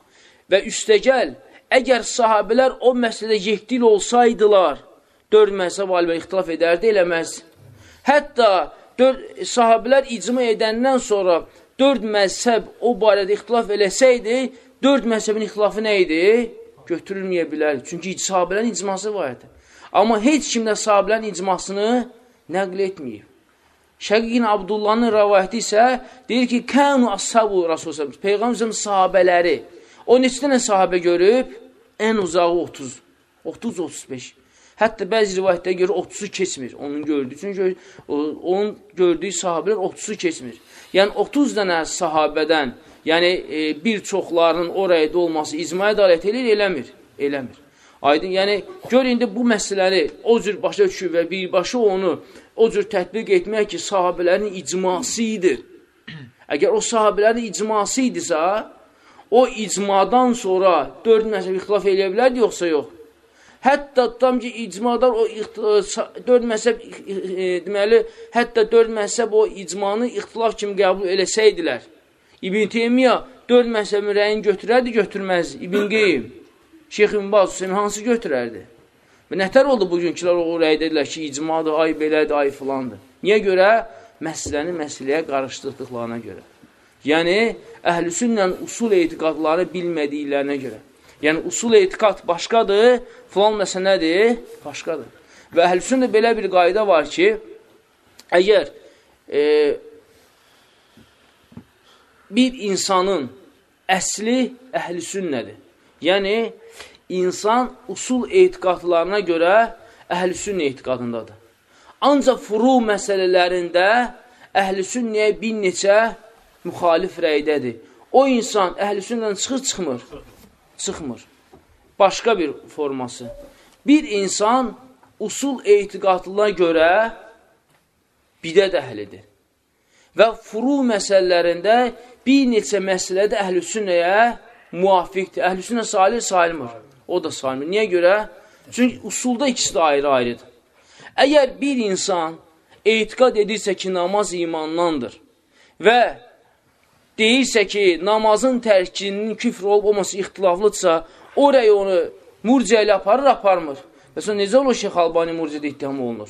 Və üstəgəl, əgər sahabələr o məsələdə yekdil olsaydılar, dörd məzhəb alimləri ixtilaf edərdi, eləməz. Hətta dörd, sahabələr icma edəndən sonra dörd məzhəb o barədə ixtilaf eləsəydi, dörd məzhəbin ixtilafı nə idi? Götürülməyə bilərdi. Çünki sahabələrin icması var idi. Amma heç kim də sahabələrin icmasını nəql etməyib. Şəqiqin Abdullahın rəvayəti isə deyir ki, kənu ashabu Rasulullah, Peyğəmbər sahabələri. O neçə dənə sahabə görüb? Ən uzağı otuz, otuz otuz beş. Hətta bəzi rivayətlərə görə otuzu keçmir. Onun gördüyü, çünki onun gördüyü sahabələr otuzu keçmir. Yəni otuz dənə sahabədən, yəni e, bir çoxlarının oraya da olması icmaya dalət edir, eləmir. Eləmir. Aydın, yəni gör indi bu məsələləri o cür başa düşür və birbaşa onu o cür tətbiq etmək ki, sahabələrin icması idi. Əgər o sahabələrin icması idisə, o icmadan sonra dörd məzhəb ixtilaf eləyə bilərdi, yoxsa yox. Hətta tam ki, icmadan o dörd məzhəb, e, deməli, hətta dörd məzhəb o icmanı ixtilaf kimi qəbul eləsəydilər. İbn Teymiyyə dörd məzhəbin rəyini götürərdi, götürməz. İbn Qeym, Şeyx İbn Baz, hansı götürərdi? Və nətər oldu bugünkülər o rəy dedilər ki, icmadır, ay belədir, ay filandır. Niyə görə? Məsləni məsələyə qarışdırdıqlarına görə. Yəni, əhl-i-sünnən usul etiqadları bilmədiklərinə görə. Yəni, usul etiqad başqadır, filan məsələ nədir? Başqadır. Və əhl-i-sünnə belə bir qayda var ki, əgər e, bir insanın əsli əhl-i-sünnədir. Yəni, insan usul etiqadlarına görə əhl-i-sünnə etiqadındadır. Ancaq furu məsələlərində əhl-i-sünnəyə bir neçə müxalif rəydədir. O insan əhl-i-sünnədən çıxır, çıxmır. Çıxmır. Başqa bir forması. Bir insan usul etiqadına görə bidət əhlidir. Və furu məsələlərində bir neçə məsələdə əhl-i-sünnəyə muvafiqdir. Əhl-i-sünnə salir, sayılmır. O da sayılmır. Niyə görə? Çünki usulda ikisi də ayrı-ayrıdır. Əgər bir insan etiqad edirsə ki, namaz imandandır və deyirsə ki, namazın tərkinin küfr olub olması ixtilaflıdırsa, oraya onu murciə ilə aparır, aparmır. Məsələn, necə olur Şeyx Albani murciədə ittiham olunur?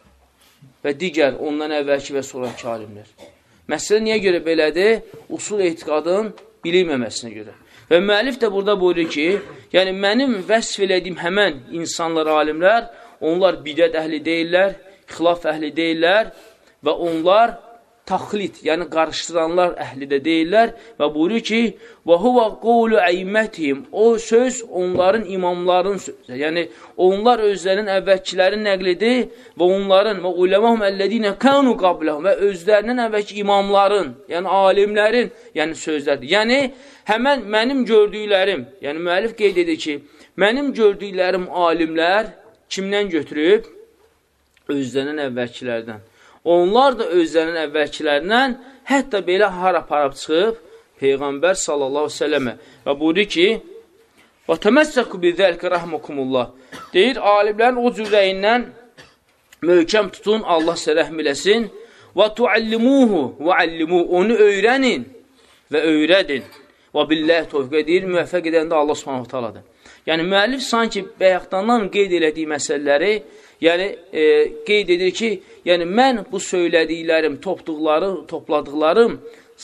Və digər ondan əvvəlki və sonraki alimlər. Məsələ niyə görə belədir? Usul etiqadın bilinməməsinə görə. Və müəllif də burada buyurur ki, yəni mənim vəsf elədiyim həmən insanlar, alimlər, onlar bidət əhli deyirlər, xilaf əhli deyirlər və onlar taxlit, yəni qarışdıranlar əhli də deyirlər və buyurur ki, və huvə qovlu əymətihim, o söz onların imamların sözü, yəni onlar özlərinin əvvəlkilərin nəqlidir və onların və uləməhum əllədinə kənu qabləhum və özlərindən əvvəlki imamların, yəni alimlərin, yəni sözlərdir. Yəni, həmən mənim gördüklərim, yəni müəllif qeyd edir ki, mənim gördüklərim alimlər kimdən götürüb? Özlərinin əvvəlkilərdən. Onlar da özlərinin əvvəlkilərindən hətta belə har aparıb çıxıb Peyğəmbər sallallahu aleyhi ve sellemə və buyurur ki, və təməssəku bizəlkə rəhməkumullah. Deyir, alimlərin o cürəyindən möhkəm tutun, Allah sizə rəhm eləsin. Və tuallimuhu və allimuhu, onu öyrənin və öyrədin. Və billəh tövqə deyir, müvəffəq edən də Allah subhanahu ta'aladır. Yəni, müəllif sanki bəyəxtandan qeyd elədiyi məsələləri, yəni, e, qeyd edir ki, yəni, mən bu söylədiklərim, topduqları, topladıqlarım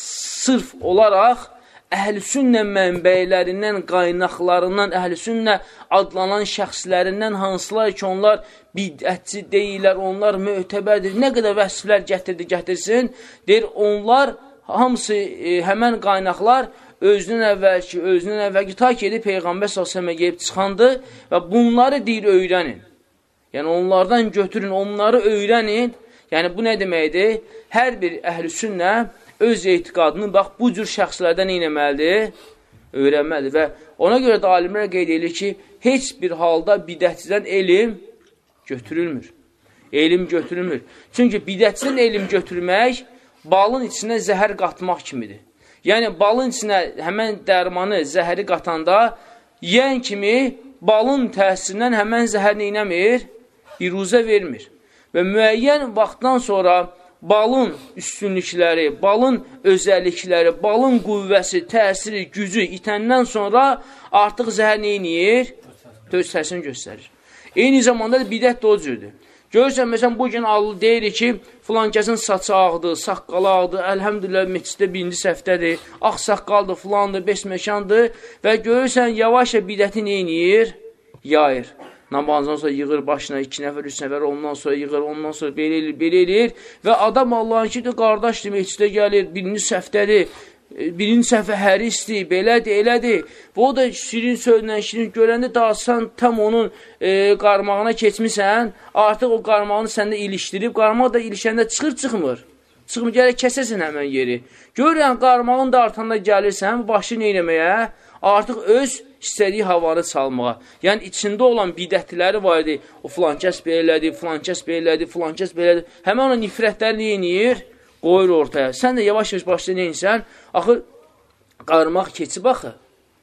sırf olaraq əhl-i-sünnə mənbəylərindən, qaynaqlarından, əhl-i-sünnə adlanan şəxslərindən hansılar ki, onlar bidətçi deyirlər, onlar möhtəbərdir, nə qədər vəsflər gətirdi, gətirsin, deyir, onlar hamısı e, həmən qaynaqlar özünün əvvəlki, özünün əvvəlki ta ki, edib Peyğəmbər s.ə.və gəlib çıxandı və bunları deyir, öyrənin. Yəni, onlardan götürün, onları öyrənin. Yəni, bu nə deməkdir? Hər bir əhl-i-sünnə öz etiqadını, bax, bu cür şəxslərdən neynəməlidir? Öyrənməlidir. Və ona görə də alimlər qeyd edir ki, heç bir halda bidətçidən elm götürülmür. Elm götürülmür. Çünki bidətçidən elm götürmək balın içinə zəhər qatmaq kimidir. Yəni, balın içinə həmən dərmanı, zəhəri qatanda, yiyən kimi balın təsirindən həmən zəhər neynəmir? İruzə vermir. Və müəyyən vaxtdan sonra balın üstünlükləri, balın özəllikləri, balın qüvvəsi, təsiri, gücü itəndən sonra artıq zəhər neyiniyir? Öz təsirini göstərir. Eyni zamanda da bidət də o cürdür. Görürsən, məsələn, bugün Allah deyir ki, filan kəsin saçı ağdır, saqqalı ağdır, əlhəmdülillah, meçiddə birinci səhvdədir, ağ saqqaldır, filandır, beş məkandır və görürsən, yavaş bidəti neyniyir? Yayır. Namazdan sonra yığır başına, iki nəfər, üç nəfər, ondan sonra yığır, ondan sonra belə eləyir, belə eləyir və adam Allahın ki, qardaşdır, meçiddə gəlir, birinci səhvdədir, birinci səhvə hərisdir, belədir, elədir. Və o da şirin sözlə, şirin görəndə daha sən tam onun e, qarmağına keçmirsən, artıq o qarmağını səndə ilişdirib, qarmaq da ilişəndə çıxır, çıxmır. Çıxmır, gələk kəsəsən həmən yeri. Görürən, qarmağın da artanda gəlirsən, başı neyləməyə, artıq öz istədiyi havanı çalmağa. Yəni, içində olan bidətləri var idi. O filan kəs belədir, filan kəs belədir, filan kəs belədir. Həmən o nifrətləri neyiniyir? Qoyur ortaya. Sən də yavaş-yavaş başda neyinsən? Axı, qarmaq keçib axı.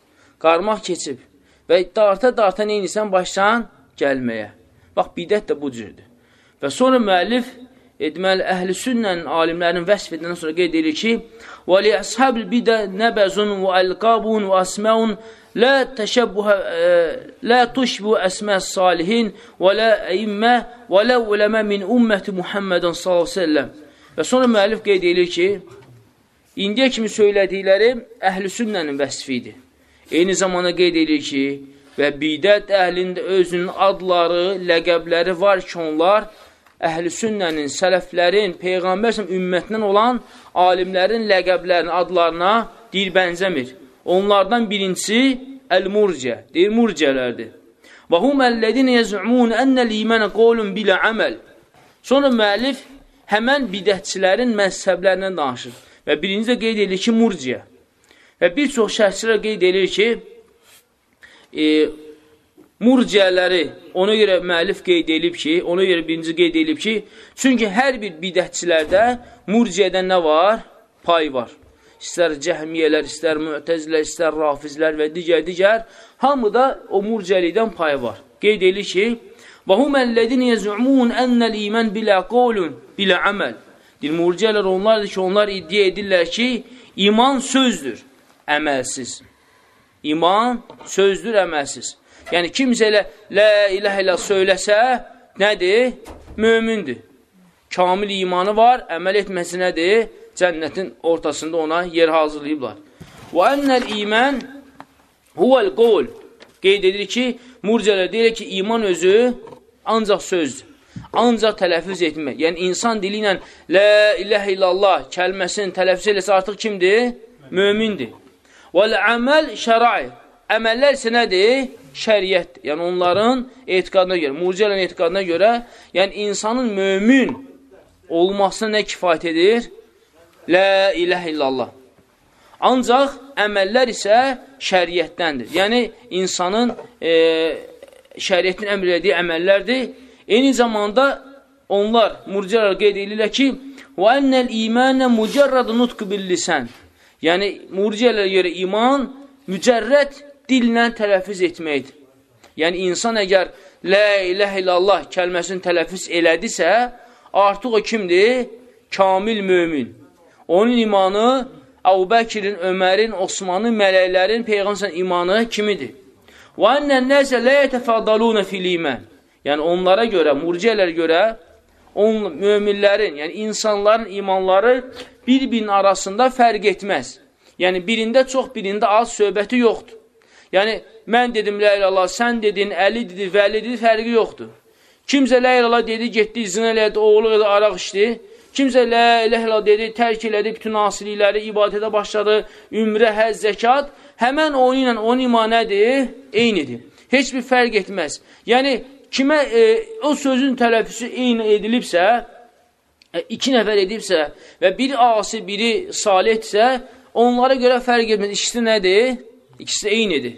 Qarmaq keçib. Və darta-darta neyinsən? Başdan gəlməyə. Bax, bidət də bu cürdür. Və sonra müəllif, deməli, əhl-i sünnənin alimlərinin vəsf edəndən sonra qeyd edir ki, وَلِيَصْحَبِ الْبِدَ نَبَزٌ وَأَلْقَابٌ وَأَسْمَعٌ لَا تَشَبُّهَ لَا تُشْبُهُ أَسْمَاءَ الصَّالِحِينَ وَلَا أَئِمَّةَ وَلَا عُلَمَاءَ مِنْ أُمَّةِ مُحَمَّدٍ sallallahu əleyhi və səlləm. Və sonra müəllif qeyd edir ki, indiyə kimi söylədikləri əhl-i sünnənin vəsfidir. Eyni zamanda qeyd edir ki, və bidət əhlində özünün adları, ləqəbləri var ki, onlar əhl-i sünnənin, sələflərin, Peyğəmbər ümmətindən olan alimlərin ləqəblərinin adlarına deyir, bənzəmir. Onlardan birincisi əl-murcə, deyir, murcələrdir. Və hum əllədinə yəz'umun ennəl imanə qolun bilə əməl. Sonra müəllif həmən bidətçilərin məzhəblərindən danışır. Və birinci də qeyd edir ki, murciə. Və bir çox şərhçilər qeyd edir ki, e, murciələri ona görə müəllif qeyd edib ki, ona görə birinci qeyd edib ki, çünki hər bir bidətçilərdə murciədən nə var? Pay var. İstər cəhmiyələr, istər müətəzilər, istər rafizlər və digər-digər, hamıda o murciəlikdən pay var. Qeyd edir ki, وَهُمَ الَّذِينَ يَزْعُمُونَ أَنَّ الْإِيمَانَ بِلَا قَوْلٌ بِلَا عَمَلٌ. Deyir, murciələr onlardır ki, onlar iddia edirlər ki, iman sözdür, əməlsiz. İman sözdür, əməlsiz. Yəni, kimsə elə la ilahe illallah söyləsə, nədir? Mömindir. Kamil imanı var, əməl etməsi nədir? Cənnətin ortasında ona yer hazırlayıblar. وَأَنَّ الْإِيمَانَ هُوَ الْقَوْلُ. Qeyd edir ki, murciələr deyir ki, iman özü ancaq sözdür, ancaq tələffüz etmək. Yəni, insan dili ilə la ilahe illallah kəlməsini tələffüz eləsə artıq kimdir? Mömindir. Vəl-əməl şərai. Əməllər isə nədir? Şəriyyətdir. Yəni, onların etiqadına görə, murciələrin etiqadına görə, yəni, insanın mömin olmasına nə kifayət edir? La ilahe illallah. Ancaq əməllər isə şəriyyətdəndir. Yəni, insanın e, şəriyyətin əmr elədiyi əməllərdir. Eyni zamanda onlar, murciələr qeyd edirlər ki, وَأَنَّ الْإِيمَانَ مُجَرَّدُ نُطْقُ بِاللِّسَانِ. Yəni, murciələrə görə iman mücərrəd dillə tələffüz etməkdir. Yəni, insan əgər la ilahe illallah kəlməsini tələffüz elədisə, artıq o kimdir? Kamil mömin. Onun imanı Əbu Bəkirin, Ömərin, Osmanın, mələklərin, Peyğəmbər imanı kimidir? Və ənnən nəsə lə yətəfəddalunə fil iman. Yəni, onlara görə, murciələrə görə, on, möminlərin, yəni insanların imanları bir-birinin arasında fərq etməz. Yəni, birində çox, birində az söhbəti yoxdur. Yəni, mən dedim, la ilallah, sən dedin, Əli dedi, Vəli dedi, fərqi yoxdur. Kimsə la ilallah dedi, getdi, zina elədi, oğlu elədi, araq içdi. Kimsə la ilahe illallah dedi, tərk elədi, bütün asilikləri, ibadətə başladı, ümrə, həz, zəkat, həmən onun ilə onun iman nədir? Eynidir. Heç bir fərq etməz. Yəni, kimə e, o sözün tələffüsü eyni edilibsə, e, iki nəfər edibsə və biri asi, biri salihdirsə, onlara görə fərq etməz. İkisi nədir? İkisi eynidir.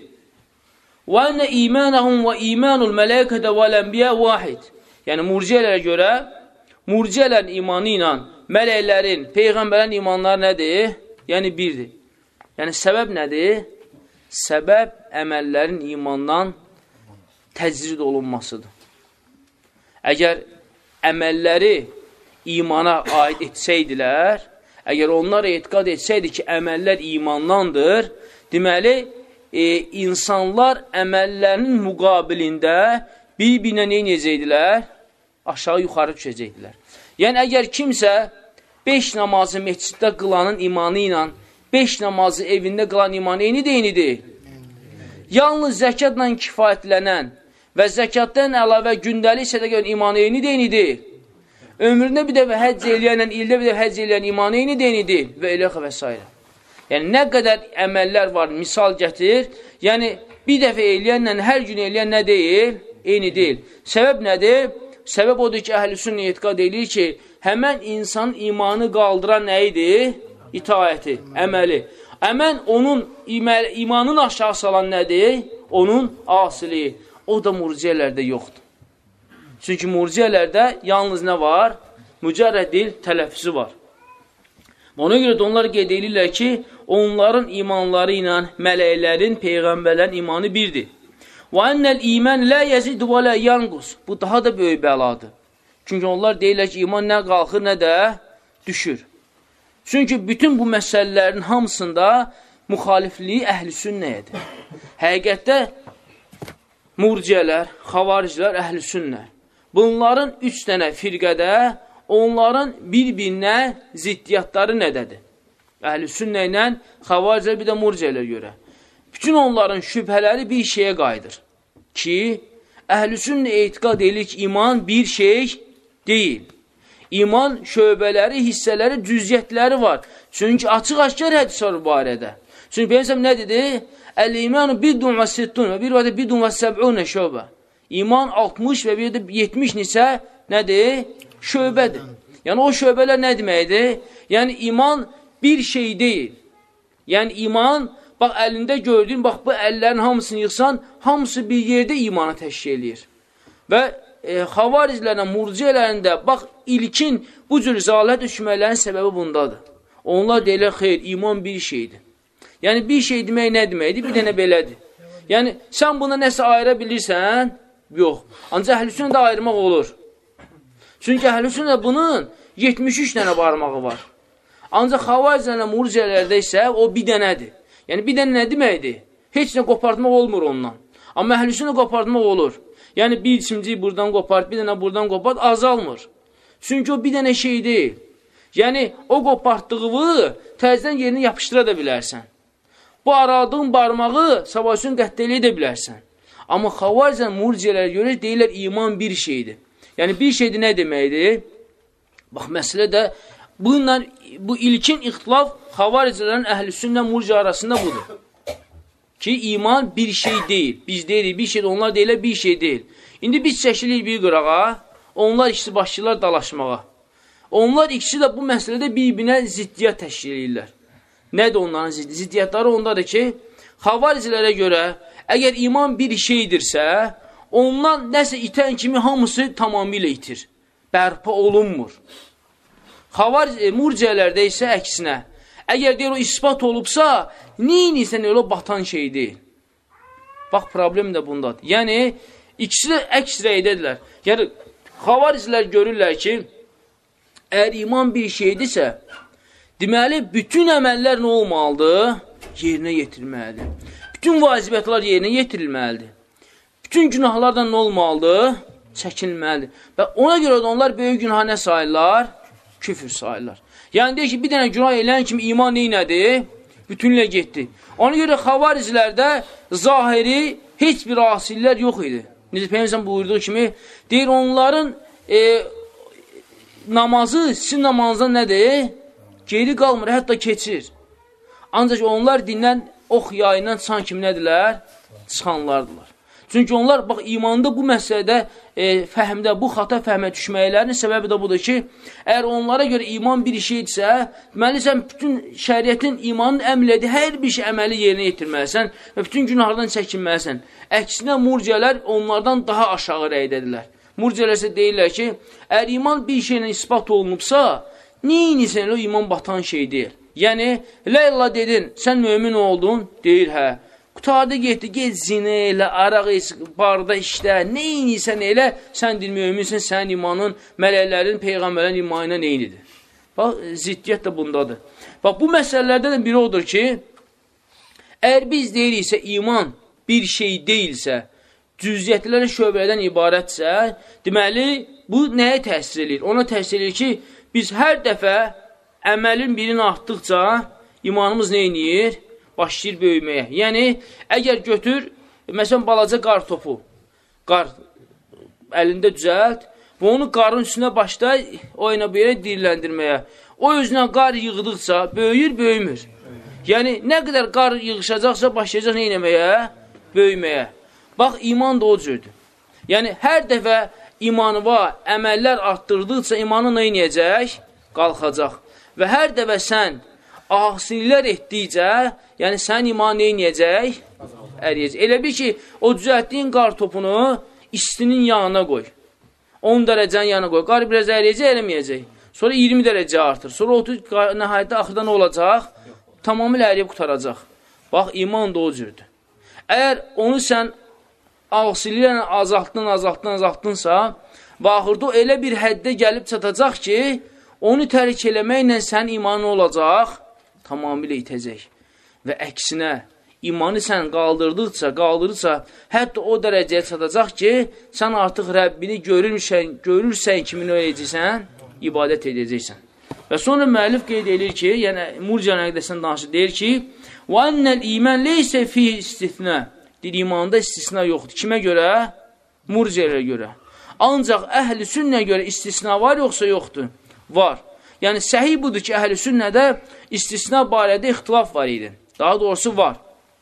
Və ənə imanəhum və imanul mələkədə vəl-ənbiyə vahid. Yəni, murciələrə görə murciələrin imanı ilə mələklərin, peyğəmbərlərin imanları nədir? Yəni, birdir. Yəni, səbəb nədir? Səbəb əməllərin imandan təcrid olunmasıdır. Əgər əməlləri imana aid etsəydilər, əgər onlar etiqad etsəydi ki, əməllər imandandır, deməli, e, insanlar əməllərinin müqabilində bir-birinə nə edəcəkdilər? Aşağı yuxarı düşəcəkdilər. Yəni, əgər kimsə beş namazı məsciddə qılanın imanı ilə beş namazı evində qılan imanı eyni deyinidir. Yalnız zəkatla kifayətlənən və zəkatdan əlavə gündəlik sədəqənin imanı eyni deyinidir. Ömründə bir dəfə həcc eləyənlə ildə bir dəfə həcc eləyən imanı eyni deyinidir və elə və s. Yəni, nə qədər əməllər var, misal gətir, yəni bir dəfə eləyənlə hər gün eləyən nə deyil? Eyni deyil. Səbəb nədir? Səbəb odur ki, əhl-i sünnə etiqad edir ki, həmən insan imanı qaldıran nə idi? İtaəti, əməli. Əmən onun imanın aşağı salan nədir? Onun asili. O da murciələrdə yoxdur. Çünki murciələrdə yalnız nə var? Mücərrədil tələffüzü var. Ona görə də onlar qeyd edirlər ki, onların imanları ilə mələklərin, peyğəmbərlərin imanı birdir. Və ennəl iman lə yəzid və lə yanqus. Bu daha da böyük bəladır. Çünki onlar deyirlər ki, iman nə qalxır, nə də düşür. Çünki bütün bu məsələlərin hamısında müxalifliyi əhl-i sünnəyədir. Həqiqətdə murciyələr, xavaricilər, əhl-i sünnə. Bunların üç dənə firqədə onların bir-birinə ziddiyyatları nədədir? Əhl-i sünnə ilə xavaricilər bir də murciyələr görə. Bütün onların şübhələri bir şeyə qayıdır ki, əhl-i sünnə etiqad edir ki, iman bir şey deyil. İman şöbələri, hissələri, cüziyyətləri var. Çünki açıq-aşkar hədis var bu barədə. Çünki Peygəmbər nə dedi? Əl-imanu bidun və sittun və bir vədə bidun və səb'unə şöbə. İman altmış və bir də yetmiş nisə nədir? Şöbədir. Yəni o şöbələr nə deməkdir? Yəni iman bir şey deyil. Yəni iman, bax əlində gördüyün, bax bu əllərin hamısını yıxsan, hamısı bir yerdə imanı təşkil edir. Və E, xavariclərlə, murciələrində, bax, ilkin bu cür zalət düşmələrin səbəbi bundadır. Onlar deyirlər, xeyr, iman bir şeydir. Yəni, bir şey demək nə deməkdir? Bir dənə belədir. Yəni, sən buna nəsə ayıra bilirsən? Yox. Ancaq əhl-i-sünnə də ayırmaq olur. Çünki əhl-i-sünnə bunun yetmiş üç dənə barmağı var. Ancaq xavariclərlə, murciələrdə isə o bir dənədir. Yəni, bir dənə nə deməkdir? Heç nə qopartmaq olmur ondan. Amma əhl-i-sünnə qopartmaq olur. Yəni, bir içimciyi buradan qopart, bir dənə buradan qopart, azalmır. Çünki o bir dənə şey deyil. Yəni, o qopartdığı təzdən yerini yapışdıra da bilərsən. Bu aradığın barmağı sabahüsün qətdə eləyə də bilərsən. Amma xavaricən murciələrə görə deyirlər, iman bir şeydir. Yəni, bir şeydir nə deməkdir? Bax, məsələ də bununla, bu ilkin ixtilaf xavaricələrin əhl-i sünnə murciə arasında budur. Ki, iman bir şey deyil. Biz deyirik, bir şeydir, onlar deyirlər, bir şey deyil. İndi biz çəkilir bir qırağa, onlar ikisi başlayırlar dalaşmağa. Onlar ikisi də bu məsələdə bir-birinə ziddiyyət təşkil edirlər. Nədir onların ziddiyyət? Ziddiyyətləri ondadır ki, xavaricilərə görə, əgər iman bir şeydirsə, ondan nəsə itən kimi hamısı tamamilə itir. Bərpa olunmur. Xavaric, e, murciələrdə isə əksinə. Əgər deyir, o ispat olubsa, neyini sən elə batan şey deyil. Bax, problem də bundadır. Yəni, ikisi də əks rəydədirlər. Yəni, xavaricilər görürlər ki, əgər iman bir şeydirsə, deməli, bütün əməllər nə olmalıdır? Yerinə yetirilməlidir. Bütün vacibətlər yerinə yetirilməlidir. Bütün günahlardan nə olmalıdır? Çəkilməlidir. Və ona görə də onlar böyük günah nə sayırlar? Küfür sayırlar. Yəni, deyir ki, bir dənə günah eləyən kimi iman neynədir? Bütünlə getdi. Ona görə xavaricilərdə zahiri heç bir asillər yox idi. Necə Peygəmbər buyurduğu kimi, deyir, onların e, namazı sizin namazdan nədir? Geri qalmır, hətta keçir. Ancaq onlar dindən, ox yayından çıxan kimi nədirlər? Çıxanlardılar. Çünki onlar, bax, imanda bu məsələdə, e, fəhmdə, bu xata fəhmə düşməklərinin səbəbi də budur ki, əgər onlara görə iman bir şeydirsə, deməli, sən bütün şəriyyətin imanın əmlədiyi hər bir şey əməli yerinə yetirməlisən və bütün günahlardan çəkinməlisən. Əksinə, murciələr onlardan daha aşağı rəydədirlər. Murciələr isə deyirlər ki, əgər iman bir şeylə ispat olunubsa, neyini sən elə o iman batan şey deyil. Yəni, lə illah dedin, sən mömin oldun, deyir, hə. Qutarda getdi, get zinə elə, araq barda işlə, nə inirsən elə, sən dil müminsən, sənin imanın, mələklərin, peyğəmbərlərin imanına neynidir? Bax, ziddiyyət də bundadır. Bax, bu məsələlərdən də biri odur ki, əgər biz deyiriksə, iman bir şey deyilsə, cüziyyətlərə şöbələrdən ibarətsə, deməli, bu nəyə təsir edir? Ona təsir edir ki, biz hər dəfə əməlin birini artdıqca imanımız neyniyir? Başlayır böyüməyə. Yəni, əgər götür, məsələn, balaca qar topu, qar əlində düzəlt və onu qarın üstünə başla, o yana bu yana diriləndirməyə. O özünə qar yığdıqca böyüyür, böyümür. Yəni, nə qədər qar yığışacaqsa, başlayacaq nə eləməyə? Böyüməyə. Bax, iman da o cürdür. Yəni, hər dəfə imanı var, əməllər artdırdıqca imanı nə eləyəcək? Qalxacaq. Və hər dəfə sən ahsillər etdikcə, yəni sən iman neynəyəcək? Əriyəcək. Elə bir ki, o düzəltdiyin qar topunu istinin yanına qoy. on dərəcənin yanına qoy. Qar biraz əriyəcək, əriməyəcək. Sonra iyirmi dərəcə artır. Sonra otuz nəhayətdə axırda nə olacaq? Tamamilə əriyib qutaracaq. Bax, iman da o cürdür. Əgər onu sən ahsillərlə azaltdın, azaltdın, azaltdınsa, və axırda o elə bir həddə gəlib çatacaq ki, onu tərk eləməklə sən imanın olacaq, tamamilə itəcək. Və əksinə, imanı sən qaldırdıqca, qaldırdıqca, hətta o dərəcəyə çatacaq ki, sən artıq Rəbbini görürsən, görürsən kimi nə edəcəksən, ibadət edəcəksən. Və sonra müəllif qeyd edir ki, yəni Murciənin əqidəsindən danışır, deyir ki, وَاَنَّ الْاِيمَنْ لَيْسَ فِيهِ istisna. Deyir, imanda istisna yoxdur. Kimə görə? Murciələrə görə. Ancaq əhl-i sünnə görə istisna var, yoxsa yoxdur? Var. Yəni, səhih budur ki, əhl-i sünnədə istisna barədə ixtilaf var idi. Daha doğrusu var.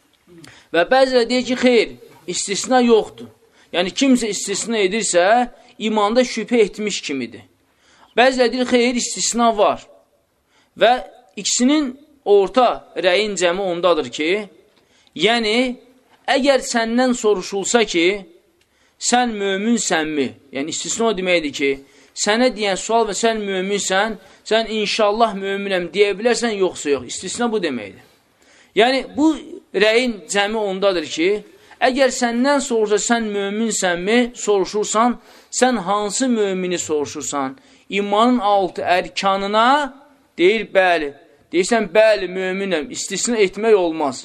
Və bəzilə deyir ki, xeyr, istisna yoxdur. Yəni, kimsə istisna edirsə, imanda şübhə etmiş kimidir. Bəzilə deyir, xeyr, istisna var. Və ikisinin orta rəyin cəmi ondadır ki, yəni, əgər səndən soruşulsa ki, sən möminsənmi? Yəni, istisna o deməkdir ki, sənə deyən sual və sən möminsən, sən inşallah möminəm deyə bilərsən, yoxsa yox. İstisna bu deməkdir. Yəni, bu rəyin cəmi ondadır ki, əgər səndən soruşsa, sən möminsənmi, soruşursan, sən hansı mömini soruşursan? İmanın altı ərkanına deyir, bəli. Deyirsən, bəli, möminəm. İstisna etmək olmaz.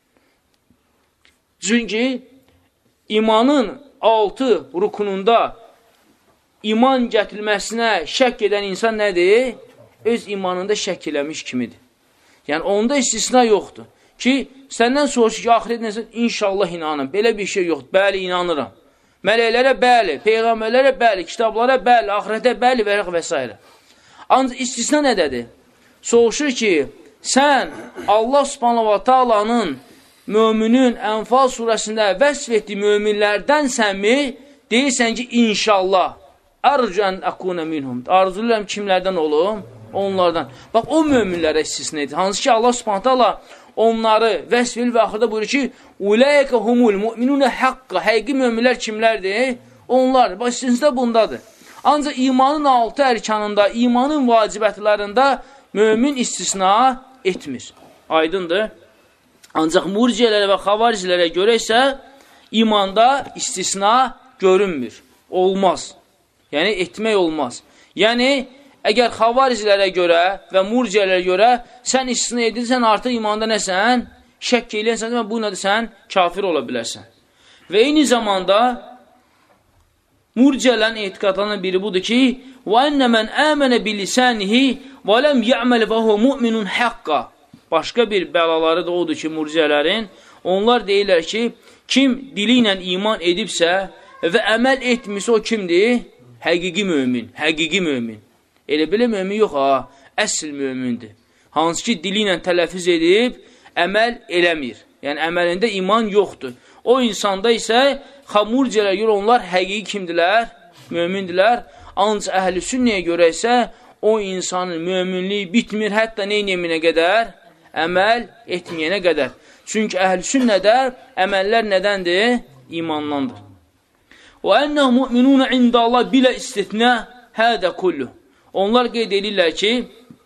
Çünki imanın altı rukununda iman gətirilməsinə şək edən insan nədir? Öz imanında şək eləmiş kimidir. Yəni, onda istisna yoxdur. Ki, səndən soruşur ki, axiret nəsə, inşallah inanım. Belə bir şey yoxdur. Bəli, inanıram. Mələklərə bəli, peyğəmbərlərə bəli, kitablara bəli, axirətə bəli və və s. Ancaq istisna nədədir? Soruşur ki, sən Allah subhanahu wa ta'alanın möminin Ənfal surəsində vəsf etdiyi möminlərdənsənmi? Deyirsən ki, inşallah. Ərcən əkunə minhum. Arzulayıram kimlərdən olum? Onlardan. Bax, o möminlərə istisna edir. Hansı ki, Allah subhanahu wa ta'ala onları vəsf edir və axırda buyurur ki, Uləyəkə humul müminunə həqqa. Həqiqi möminlər kimlərdir? Onlar. Bax, istisna bundadır. Ancaq imanın altı ərkanında, imanın vacibətlərində mömin istisna etmir. Aydındır. Ancaq murciələrə və xavaricilərə görə isə imanda istisna görünmür. Olmaz. Yəni, etmək olmaz. Yəni, əgər xavaricilərə görə və murciələrə görə sən istisna edirsən, artıq imanda nəsən? Şək eləyənsən və bu nədir? Sən kafir ola bilərsən. Və eyni zamanda murciələrin etiqadlarından biri budur ki, وَاَنَّ مَنْ آمَنَ بِلِسَانِهِ وَلَمْ يَعْمَلِ وَهُ مُؤْمِنٌ حَقَّ. Başqa bir bəlaları da odur ki, murciələrin, onlar deyirlər ki, kim dili ilə iman edibsə və əməl etmirsə, o kimdir? Həqiqi mömin, həqiqi mömin. Elə belə mömin yox, ha, əsl mömindir. Hansı ki, dili ilə tələfiz edib, əməl eləmir. Yəni, əməlində iman yoxdur. O insanda isə, xamurciələ görə onlar həqiqi kimdilər? Mömindilər. Ancaq əhl-i sünnəyə görə isə, o insanın möminliyi bitmir, hətta neynəminə qədər? Əməl etməyənə qədər. Çünki əhl-i sünnədə əməllər nədəndir? İmandandır. وَاَنَّهُ مُؤْمِنُونَ عِنْدَ اللّٰهِ بِلَا اِسْتِثْنَا هَذَا كُلُّ. Onlar qeyd edirlər ki,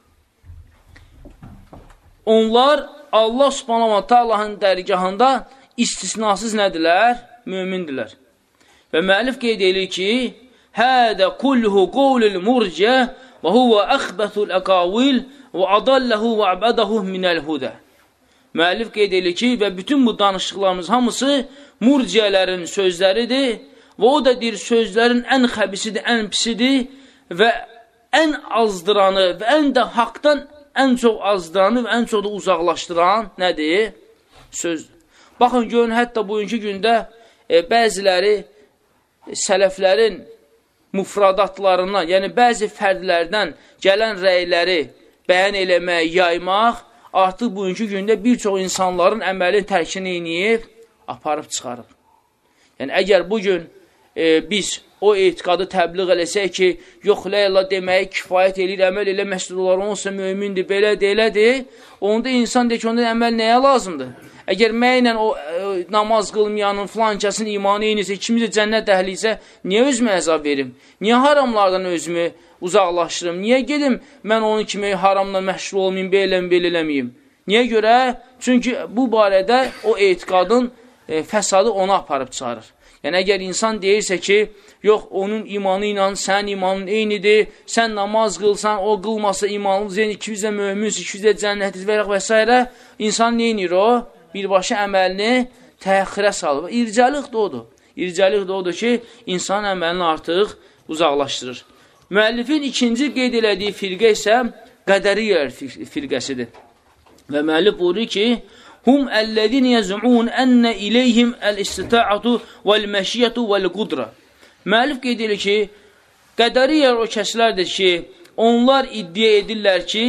onlar Allah subhanahu wa ta'ala'nın dərgahında istisnasız nədirlər? Mömindirlər. Və müəllif qeyd edir ki, hədə kulluhu qovlul murciə və huvə əxbətul əqavil və adalləhu və əbədəhu minəl hudə. Müəllif qeyd edir ki, və bütün bu danışıqlarımız hamısı murciyələrin sözləridir və o da deyir, sözlərin ən xəbisidir, ən pisidir və ən azdıranı və ən də haqdan ən çox azdıranı və ən çox da uzaqlaşdıran nədir? Sözdür. Baxın, görün, hətta bugünkü gündə e, bəziləri e, sələflərin mufradatlarından, yəni bəzi fərdlərdən gələn rəyləri bəyan eləmək, yaymaq, artıq bugünkü gündə bir çox insanların əməlin tərkini eləyib, aparıb çıxarıb. Yəni, əgər bugün e, biz o etiqadı təbliğ eləsək ki, yox, ləyələ deməyi kifayət eləyir, əməl elə məsələlər olsa mümindir, belədir, elədir, onda insan deyir ki, onda əməl nəyə lazımdır? Əgər mənlə o e, namaz qılmayanın, filan kəsin imanı eynirsə, ikimiz də cənnət əhliysə, niyə özümə əzab verim? Niyə haramlardan özümü uzaqlaşdırım? Niyə gedim, mən onun kimi haramla məşğul olmayayım, belələm, belələməyim? Niyə görə? Çünki bu barədə o etiqadın e, fəsadı ona aparıb çıxarır. Yəni, əgər insan deyirsə ki, yox, onun imanı ilə sənin imanın eynidir, sən namaz qılsan, o qılmasa imanlı, zeyni ikimiz də möhünsün, ikimiz də cənnətiz və və s. İnsan neynir o? Birbaşa əməlini təxirə salır. İrcəlik də odur. İrcəlik də odur ki, insan əməlini artıq uzaqlaşdırır. Müəllifin ikinci qeyd elədiyi firqə isə qədəriyyə firqəsidir. Və müəllif buyurur ki, hum əllədin yəz'un ənə iləyhim əl-istita'atu vəl-məşiyyətu vəl-qudra. Müəllif qeyd edir ki, qədəriyyə o kəslərdir ki, onlar iddia edirlər ki,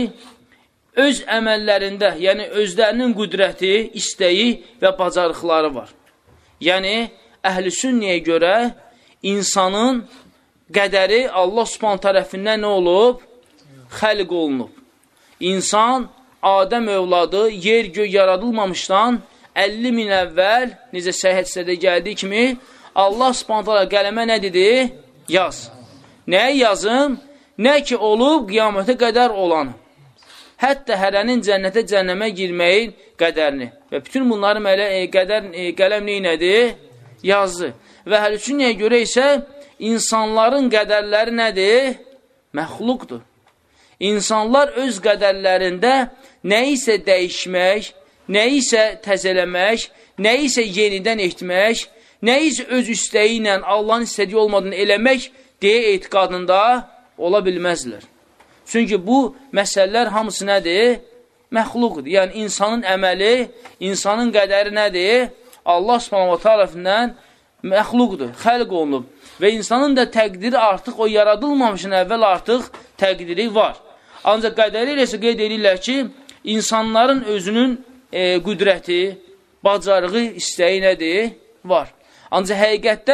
öz əməllərində, yəni özlərinin qüdrəti, istəyi və bacarıqları var. Yəni, əhl-i sünnəyə görə insanın qədəri Allah Subhanahu tərəfindən nə olub? Xəlq olunub. İnsan, Adəm övladı, yer göy yaradılmamışdan əlli min əvvəl, necə səhih hədislərdə gəldiyi kimi, Allah Subhanahu qələmə nə dedi? Yaz. Nəyə yazım? Nə ki olub, qiyamətə qədər olanı. Hətta hərənin cənnətə, cənnəmə girməyin qədərini. Və bütün bunları mələ, e, qədər, e, qələm neynədir? Yazdı. Və həl-üçünnəyə görə isə insanların qədərləri nədir? Məxluqdur. İnsanlar öz qədərlərində nə isə dəyişmək, nə isə təzələmək, nə isə yenidən etmək, nə isə öz istəyi ilə Allahın istədiyi olmadığını eləmək deyə etiqadında ola bilməzlər. Çünki bu məsələlər hamısı nədir? Məxluqdur. Yəni, insanın əməli, insanın qədəri nədir? Allah Subhanahu tərəfindən məxluqdur, xəlq olunub. Və insanın da təqdiri artıq o yaradılmamışın əvvəl artıq təqdiri var. Ancaq qədəri ilə isə qeyd edirlər ki, insanların özünün e, qüdrəti, bacarığı, istəyi nədir? Var. Ancaq həqiqətdə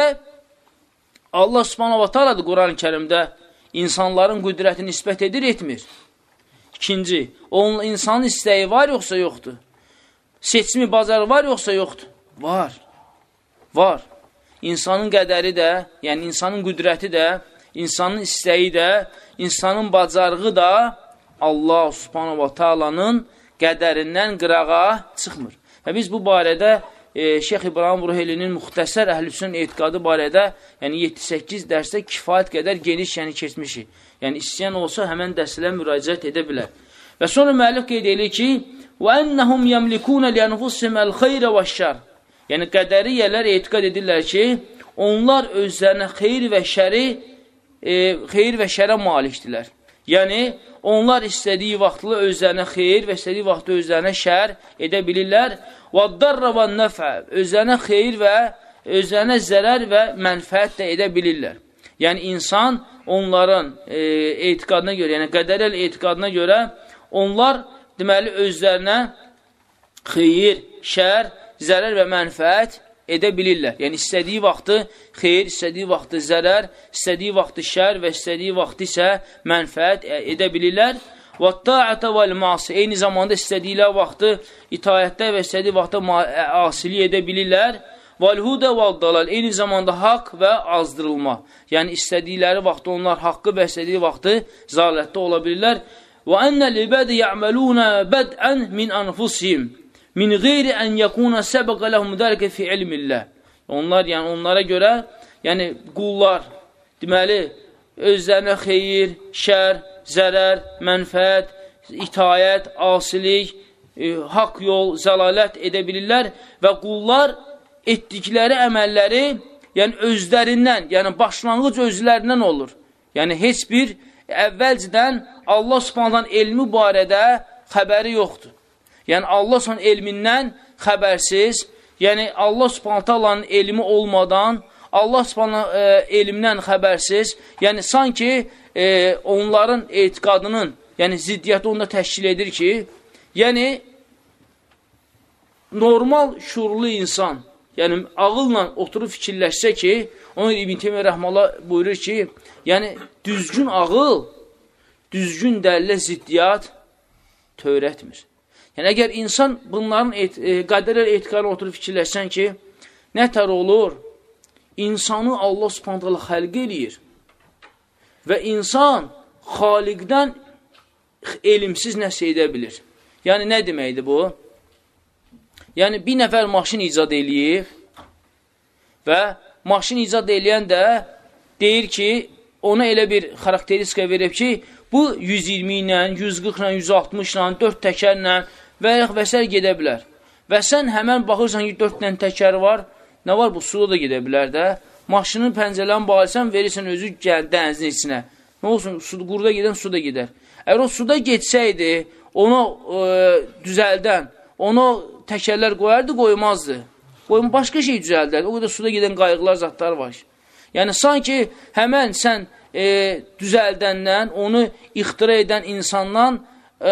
Allah Subhanahu Teala Quran-ı Kərimdə insanların qüdrətini nisbət edir, etmir. İkinci, onun insanın istəyi var yoxsa yoxdur? Seçimi, bazarı var yoxsa yoxdur? Var. Var. İnsanın qədəri də, yəni insanın qüdrəti də, insanın istəyi də, insanın bacarığı da Allah Subhanahu Taala'nın qədərindən qırağa çıxmır. Və biz bu barədə e, Şeyx İbrahim Ruhelinin müxtəsər əhlüsünün etiqadı barədə, yəni yeddi səkkiz dərsdə kifayət qədər geniş yəni keçmişik. Yəni istəyən olsa həmən dərslə müraciət edə bilər. Və sonra müəllif qeyd edir ki, وَأَنَّهُمْ يَمْلِكُونَ لِيَنْفُسِهِمْ الْخَيْرَ وَالشَّرَّ. Yəni qədəriyyələr etiqad edirlər ki, onlar özlərinə xeyir və şəri, e, xeyir və şərə malikdirlər. Yəni, onlar istədiyi vaxtla özlərinə xeyir və istədiyi vaxtda özlərinə şər edə bilirlər. وَالدَّرَّ وَالنَّفْعَ. Özlərinə xeyir və özlərinə zərər və mənfəət də edə bilirlər. Yəni, insan onların e, etiqadına görə, yəni qədəriyyə etiqadına görə onlar deməli özlərinə xeyir, şər, zərər və mənfəət edə bilirlər. Yəni, istədiyi vaxtı xeyir, istədiyi vaxtı zərər, istədiyi vaxtı şər və istədiyi vaxtı isə mənfəət edə bilirlər. وَالطَّاعَةَ وَالْمَعْصِ. Eyni zamanda istədikləri vaxtı itayətdə və istədiyi vaxtda asili edə bilirlər. وَالْهُدَ وَالْدَلَالِ. Eyni zamanda haqq və azdırılma. Yəni, istədikləri vaxtı onlar haqqı və istədiyi vaxtı zalətdə ola bilirlər. وَأَنَّ الْعِبَادِ يَعْمَلُونَ بَدْءًا مِنْ أَنْفُسِهِمْ. min qeyri ən yəkuna səbəqə ləhum dəlikə fi ilmillah. Onlar, yəni onlara görə, yəni qullar, deməli, özlərinə xeyir, şər, zərər, mənfəət, itayət, asilik, e, haqq yol, zəlalət edə bilirlər və qullar etdikləri əməlləri, yəni özlərindən, yəni başlanğıc özlərindən olur. Yəni heç bir əvvəlcədən Allah Subhanahu elmi barədə xəbəri yoxdur. Yəni Allah Subhanahu elmindən xəbərsiz, yəni Allah Subhanahu elmi olmadan, Allah Subhanahu e, elmdən xəbərsiz, yəni sanki e, onların etiqadının, yəni ziddiyyəti onda təşkil edir ki, yəni normal şuurlu insan, yəni ağılla oturub fikirləşsə ki, onun İbn Teymiyyə rəhməhullah buyurur ki, yəni düzgün ağıl, düzgün dəlillə ziddiyyat törətmir. Yəni əgər insan bunların et, e, qədərlə etiqadına oturub fikirləşsən ki, nətər olur? İnsanı Allah Subhanahu xəlq eləyir və insan xaliqdən elmsiz nəsə edə bilir. Yəni nə deməkdir bu? Yəni bir nəfər maşın icad eləyir və maşın icad eləyən də deyir ki, ona elə bir xarakteristika verib ki, bu yüz iyirmi ilə, yüz qırx ilə, yüz altmış ilə, dörd təkərlə və yaxud və s. gedə bilər. Və sən həmən baxırsan ki, dörd dənə təkər var, nə var bu? Suda da gedə bilər də. Maşının pəncələrini bağırsan, verirsən özü gəl dənizin içinə. Nə olsun? Su, quruda gedən suda gedər. Əgər o suda getsəydi, onu e, düzəldən, onu təkərlər qoyardı, qoymazdı. Qoyma, başqa şey düzəldər. O qədər suda gedən qayıqlar, zatlar var. Yəni, sanki həmən sən e, düzəldəndən, onu ixtira edən insandan e,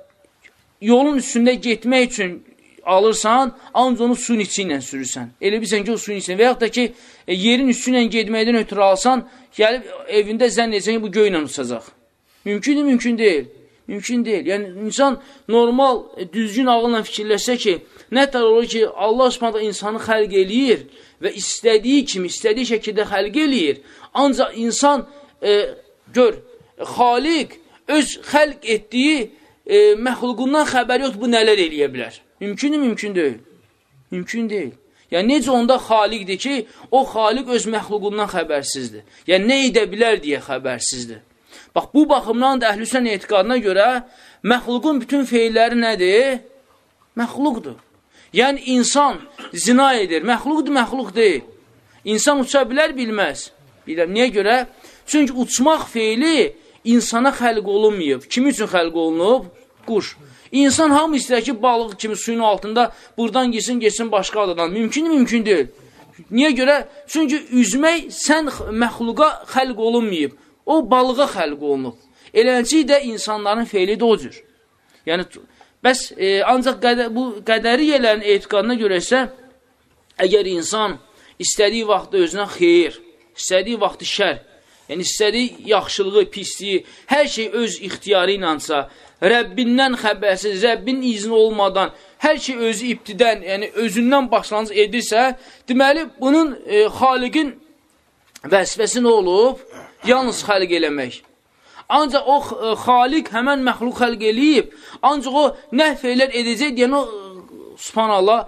yolun üstündə getmək üçün alırsan, ancaq onu suyun içi ilə sürürsən. Elə bilsən ki, o suyun içində. Və yaxud da ki, e, yerin üstü ilə getməkdən ötürü alsan, gəlib evində zənn edəcəksən ki, bu göylə uçacaq. Mümkündür, mümkün deyil. Mümkün deyil. Yəni, insan normal, e, düzgün ağılla fikirləşsə ki, nətər olur ki, Allah Subhanahu insanı xəlq eləyir və istədiyi kimi, istədiyi şəkildə xəlq eləyir. Ancaq insan, e, gör, xaliq öz xəlq etdiyi e, məxluqundan xəbəri yoxdur, bu nələr eləyə bilər. Mümkündür, mümkün deyil. Mümkün deyil. Yəni, necə onda xaliqdir ki, o xaliq öz məxluqundan xəbərsizdir. Yəni, nə edə bilər deyə xəbərsizdir. Bax, bu baxımdan da Əhlüsünnə etiqadına görə məxluqun bütün feilləri nədir? Məxluqdur. Yəni, insan zina edir. Məxluqdur, məxluq deyil. İnsan uça bilər, bilməz. Bilər. Niyə görə? Çünki uçmaq feili insana xəlq olunmayıb. Kim üçün xəlq olunub? Quş. İnsan hamı istəyir ki, balıq kimi suyun altında buradan geçsin, geçsin başqa adadan. Mümkün, mümkün deyil. Niyə görə? Çünki üzmək sən məxluqa xəlq olunmayıb. O balığa xəlq olunub. Eləncə də insanların feili də o cür. Yəni, bəs e, ancaq qədə, bu qədəriyyələrin etiqadına görə isə, əgər insan istədiyi vaxtda özünə xeyir, istədiyi vaxtı şər, yəni istədiyi yaxşılığı, pisliyi, hər şey öz ixtiyarı ilənsə, Rəbbindən xəbərsiz, Rəbbin izni olmadan, hər şey özü ibtidən, yəni özündən başlanıc edirsə, deməli, bunun e, xaliqin vəzifəsi nə olub? Yalnız xəlq eləmək. Ancaq o e, xaliq həmən məxluq xəlq eləyib, ancaq o nəhv eylər edəcək deyən o, subhanallah,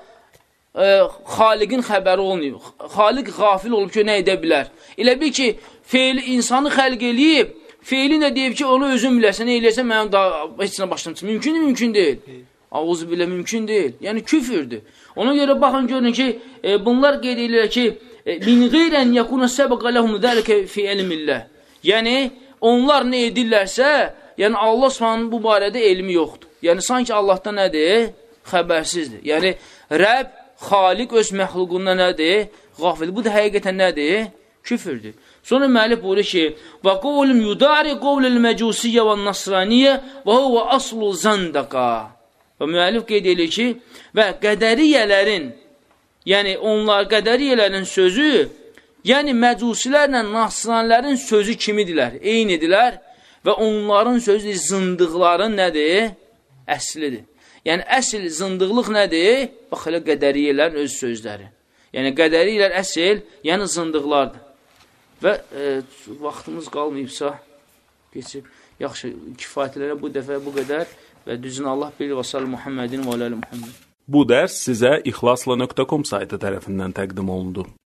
e, xaliqin xəbəri olmayıb. Xaliq qafil olub ki, nə edə bilər? Elə bil ki, feili insanı xəlq eləyib, feilin də deyib ki, onu özün bilərsən, nə eləyərsən, mənim daha heç nə başlamışsın. Mümkündür, mümkün deyil. Ağzı bilə mümkün deyil. Yəni, küfürdür. Ona görə baxın, görün ki, e, bunlar qeyd edirlər ki, min qeyrən yəkuna səbəqə ləhum dəlikə fi elmillah. Yəni, onlar nə edirlərsə, yəni Allah Subhanahu bu barədə elmi yoxdur. Yəni, sanki Allahdan nədir? Xəbərsizdir. Yəni, Rəbb, xaliq öz məxluqunda nədir? Qafil. Bu da həqiqətən nədir? Küfürdür. Sonra müəllif buyurur ki, və qovlum yudari qovlul məcusiyyə və nasraniyyə və huvə aslu zandaqa. Və müəllif qeyd edir ki, və qədəriyyələrin, yəni onlar qədəriyyələrin sözü, yəni məcusilərlə nasranlərin sözü kimidirlər, eynidirlər və onların sözü zındıqların nədir? Əslidir. Yəni əsl zındıqlıq nədir? Bax, elə qədəriyyələrin öz sözləri. Yəni qədəriyyələr əsl, yəni zındıqlardır. Və e, vaxtımız qalmayıbsa, keçib, yaxşı, kifayətlərə bu dəfə bu qədər və düzün Allah bilir və sallı Muhammedin və aləli Muhammed. Bu dərs sizə ixlasla nöqtə com saytı tərəfindən təqdim olundu.